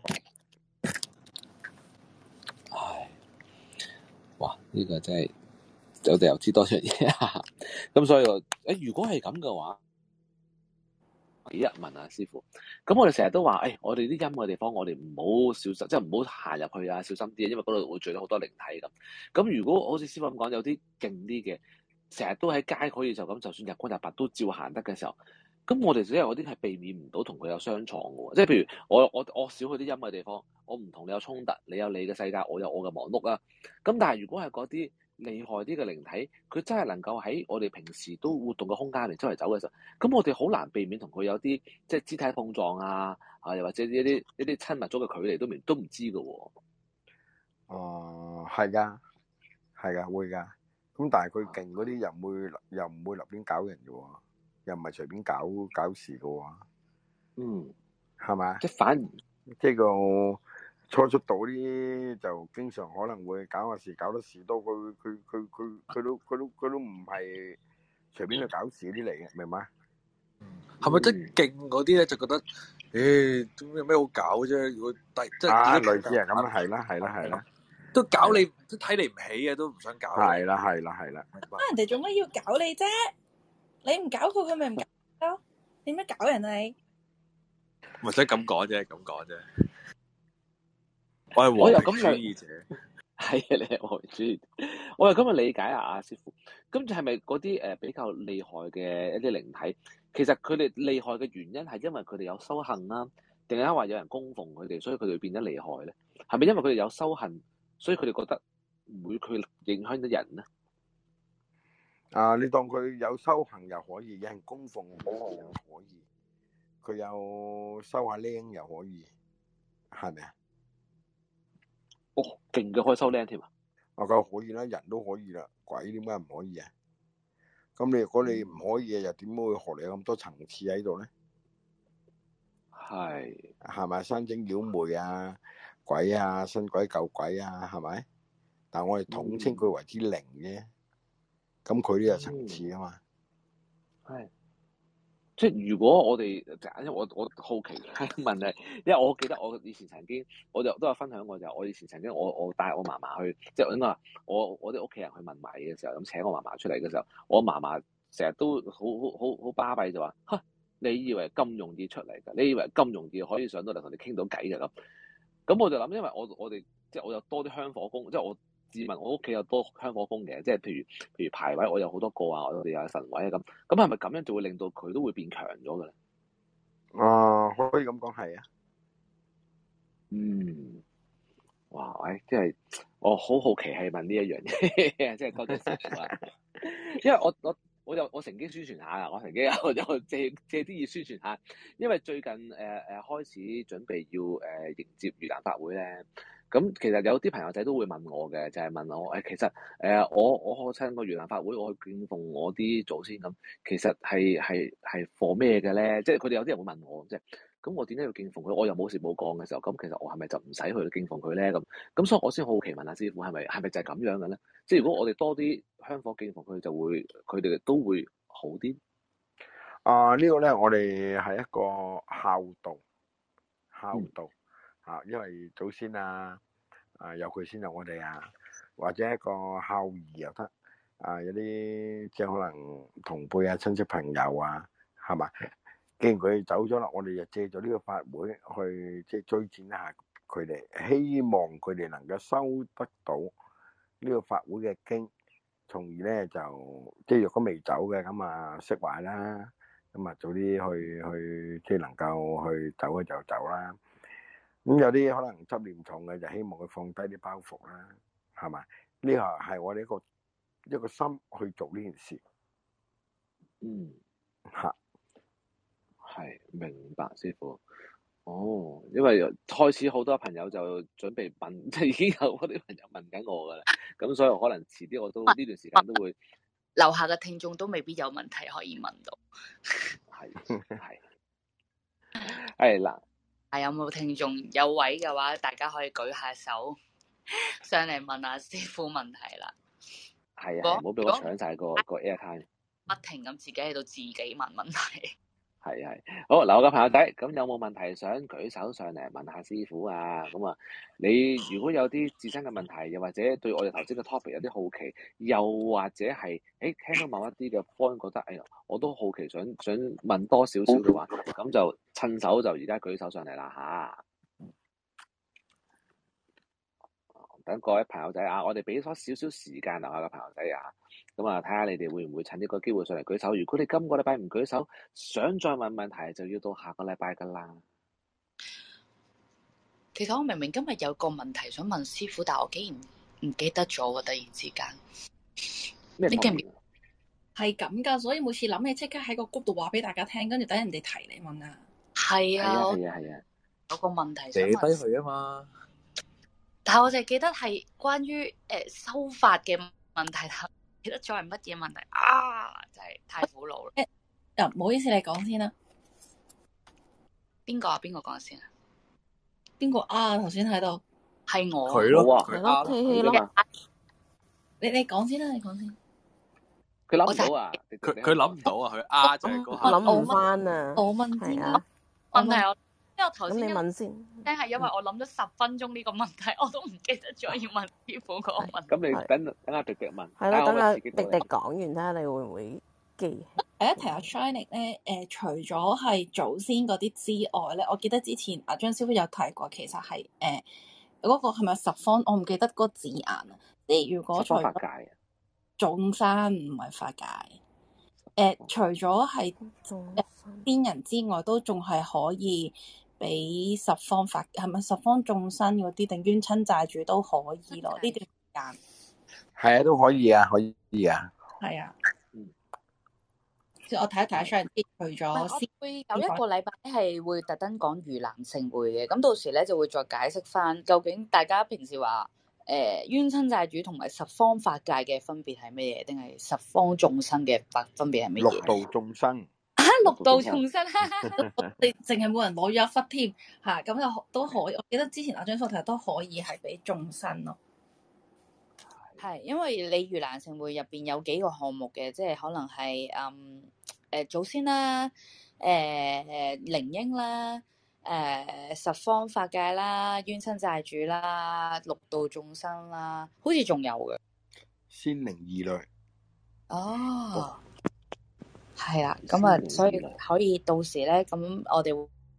哇！呢個真係我哋又知多樣嘢啊！咁所以如果係咁嘅話，幾日問啊師傅？咁我哋成日都話，我哋啲陰嘅地方，我哋唔好小心，即係唔好行入去啊，小心啲啊，因為嗰度會聚到好多靈體咁。咁如果好似師傅咁講，有啲勁啲嘅，成日都喺街可以就咁，就算日光日白都照行得嘅時候，咁我哋只係嗰啲係避免唔到同佢有相撞嘅喎。即係譬如我少去啲陰嘅地方，我唔同你有衝突，你有你嘅世界，我有我嘅忙碌啊。咁但係如果係嗰啲厲害啲嘅靈體，佢真係能夠喺我哋平時都活動嘅空間嚟周圍走嘅時候，咁我哋好難避免同佢有啲即係肢體碰撞啊，又或者一啲親密咗嘅距離都唔知嘅喎。 係㗎，係㗎，會㗎。咁但係佢勁嗰啲又唔會立亂搞人嘅喎，又唔係隨便搞事嘅喎。係咪？ 即係反而即係個初出道啲就經常可能會搞下事，搞得事多。佢都唔係隨便去搞事啲嚟嘅，明嘛？ 係咪即係勁嗰啲咧？就覺得有咩好搞啫？如果即係類似係咁啦，係啦， 都搞你，都睇你唔起嘅，都唔想搞。 係啦。 人哋做乜要搞你啫？你唔搞佢咪唔搞咯？點樣搞人啊你？ 唔使咁講啫，我係和平主義者。 係啊，你係和平主義。我又咁去理解阿師傅。咁就係咪嗰啲比較厲害嘅一啲靈體，其實佢哋厲害嘅原因係因為佢哋有修行啦，定係話有人供奉佢哋，所以佢哋變得厲害咧？係咪因為佢哋有修行，所以佢哋覺得唔會佢影響到人咧？ 你當佢有修行又可以，有人供奉又可以，佢有收下僆又可以，係咪啊？ 勁嘅可以收僆添啊！ 梗係可以啦，人都可以啦，鬼點解唔可以啊？咁如果你唔可以嘅，又點會學你有咁多層次喺度咧？係咪山精妖魅啊、鬼啊、新鬼舊鬼啊，係咪？但係我哋統稱佢為之靈啫。咁佢都有層次啊嘛。 即係如果我哋，因為我好奇問你，因為我記得我以前曾經，我就都有分享過，就我以前曾經我帶我嫲嫲去，即係應該話我啲屋企人去問米嘅時候，咁請我嫲嫲出嚟嘅時候，我嫲嫲成日都好巴閉就話：嚇，你以為咁容易出嚟㗎？你以為咁容易可以上到嚟同你傾到偈嘅咁？咁我就諗，因為我哋即係我有多啲香火工，即係我自問我屋企有多香火工嘅，即係譬如牌位我有好多個啊，我哋有神位啊咁，係咪咁樣就會令到佢都會變強咗嘅咧？ 可以咁講係啊。 哇！即係我好好奇係問呢一樣嘢，即係多謝師傅啊！因為我乘機宣傳下啊，我乘機有借啲嘢宣傳下，因為最近開始準備要迎接盂蘭法會咧。咁其實有啲朋友仔都會問我嘅，就係問我其實我趁個盂蘭法會，我去敬奉我啲祖先咁，其實係 for 咩嘅咧？即係佢哋有啲人會問我，即係咁我點解要敬奉佢？我又冇事冇講嘅時候，咁其實我係咪就唔使去敬奉佢咧？咁所以我先好奇問下師傅，係咪就係咁樣嘅咧？即係如果我哋多啲香火敬奉佢，佢哋都會好啲。 呢個咧，我哋係一個孝道。 因為祖先啊，有佢先有我哋啊，或者一個孝義又得，有啲即係可能同輩啊、親戚朋友啊，係嘛？既然佢哋走咗啦，我哋就借咗呢個法會去即係追薦一下佢哋，希望佢哋能夠收得到呢個法會嘅經，從而咧就即係若果未走嘅咁啊釋懷啦，咁啊早啲去即係能夠去走嘅就走啦。咁有啲可能執念重嘅就希望佢放低啲包袱啦，係嘛？呢個係我哋一個心去做呢件事。嚇， 係明白，師傅。哦，因為開始好多朋友就準備問，即係已經有嗰啲朋友問緊我㗎啦。咁所以可能遲啲我都呢段時間都會。 樓下嘅聽眾都未必有問題可以問到。 係嗱。 有冇聽眾有位嘅話，大家可以舉下手上嚟問下師傅問題啦。 係啊，唔好俾我搶晒個 airtime。 不停咁自己喺度自己問問題。 係，好嗱，我嘅朋友仔，咁有冇問題想舉手上嚟問下師傅啊？咁啊，你如果有啲自身嘅問題，又或者對我哋頭先嘅 topic 有啲好奇，又或者係聽到某一啲嘅 point 覺得我都好奇想問多少少嘅話，咁就趁手就而家舉手上嚟啦嚇。等各位朋友仔啊，我哋俾咗少少時間留下嘅朋友仔啊，咁啊睇下你哋會唔會趁呢個機會上嚟舉手。如果你今個禮拜唔舉手，想再問問題，就要到下個禮拜噶啦。 其實我明明今日有個問題想問師傅，但我竟然唔記得咗喎，突然之間。 咩你記唔記？ 係咁噶，所以每次諗起即刻喺個谷度話俾大家聽，跟住等人哋提你問啊。 係啊，有個問題想問。 寫低佢啊嘛。 但係我就記得係關於修法嘅問題，記得咗係乜嘢問題啊？就係太苦惱啦。 唔好意思，你講先啦。 邊個啊？邊個講先啊？ 邊個啊？頭先喺度係我。 佢咯， 係咯，氣氣咯。 你講先啦，你講先。 佢諗唔到啊！ 佢諗唔到啊！佢就係嗰下諗唔翻啊！ 我問先啦。 問題我。因為我頭先你問先， 係因為我諗咗10分鐘呢個問題，我都唔記得咗要問師傅個問題。 咁你等阿迪迪問， 係咯，等阿迪迪講完，睇下你會唔會記。 第一題阿 Shining 咧，除咗係祖先嗰啲之外咧，我記得之前阿張師傅有提過，其實係嗰個係咪十方？我唔記得嗰個字眼啊。即係如果除咗眾生唔係法界，除咗係天人之外，都仲係可以。俾十方法係咪十方眾生嗰啲定冤親債主都可以咯？呢段時間係啊，都可以啊，可以啊。 係啊，我睇一睇出嚟，除咗會有一個禮拜係會特登講盂蘭勝會嘅，咁到時咧就會再解釋翻究竟大家平時話冤親債主同埋十方法界嘅分別係乜嘢，定係十方眾生嘅分別係乜嘢？ 六道眾生。 六道眾生， 你淨係冇人攞咗一忽添嚇，咁又都可以。我記得之前阿張叔提都可以係俾眾生咯。 係因為你盂蘭勝會入邊有幾個項目嘅，即係可能係祖先啦、靈嬰啦、十方法界啦、冤親債主啦、六道眾生啦，好似仲有嘅先靈二類。 哦。係啦，咁啊，所以可以到時咧，咁我哋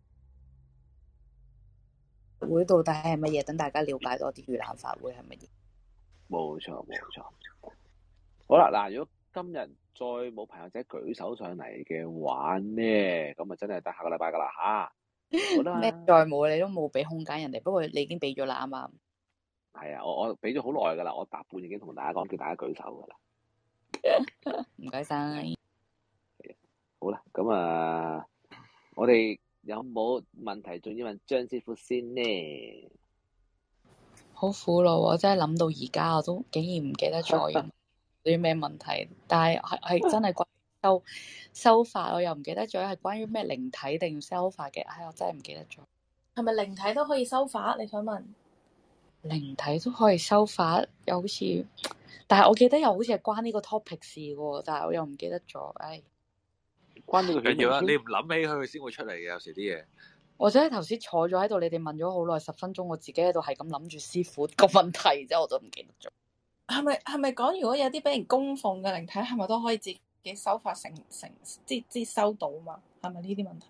會到底係乜嘢？等大家了解多啲盂蘭法會係乜嘢。 冇錯。好啦，嗱，如果今日再冇朋友仔舉手上嚟嘅話咧，咁啊真係得下個禮拜噶啦吓。好啦。 咩再冇？你都冇俾空間人哋，不過你已經俾咗啦，啱啱？ 係啊，我俾咗好耐噶啦，我大半已經同大家講，叫大家舉手噶啦。 唔該晒。 好啦，咁啊，我哋有冇問題仲要問張師傅先呢？ 好苦惱，我真係諗到而家，我都竟然唔記得咗有啲咩問題。但係真係關於修法，我又唔記得咗係關於咩靈體定修法嘅。我真係唔記得咗。 係咪靈體都可以修法？你想問？ 靈體都可以修法，又好似，但係我記得又好似係關呢個 topic 事嘅，但係我又唔記得咗。唉。 關呢個緊要啦，你唔諗起佢先會出嚟嘅，有時啲嘢。 我真係頭先坐咗喺度，你哋問咗好耐10分鐘，我自己喺度係咁諗住師傅個問題啫，我就唔記得咗。 係咪講如果有啲俾人供奉嘅靈體，係咪都可以自己修法成即收到嘛？係咪呢啲問題？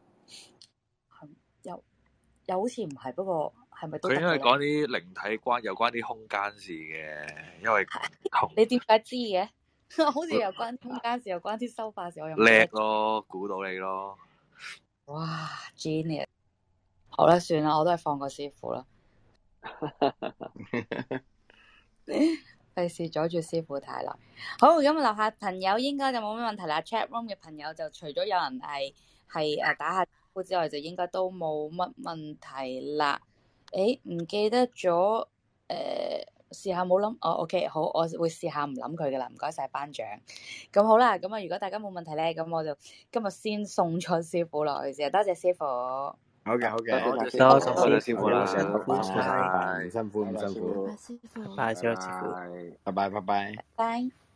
又好似唔係，不過係咪都？ 佢應該講啲靈體有關啲空間事嘅，因為你點解知嘅？好似有關空間事，有關啲修法事，我又叻咯，估到你咯。 哇 ，Genius！ 好啦，算啦，我都係放個師傅啦。費事阻住師傅太耐。好，咁樓下朋友應該就冇咩問題啦。Chat room 嘅朋友就除咗有人係打下招呼之外，就應該都冇乜問題啦。唔記得咗試下冇諗OK， 好，我會試下唔諗佢噶啦。唔該晒班長。咁好啦，咁啊，如果大家冇問題咧，咁我就今日先送咗師傅落去先。多謝師傅。 好嘅， 多謝師傅啦， 唔辛苦， 拜拜，師傅， 拜拜。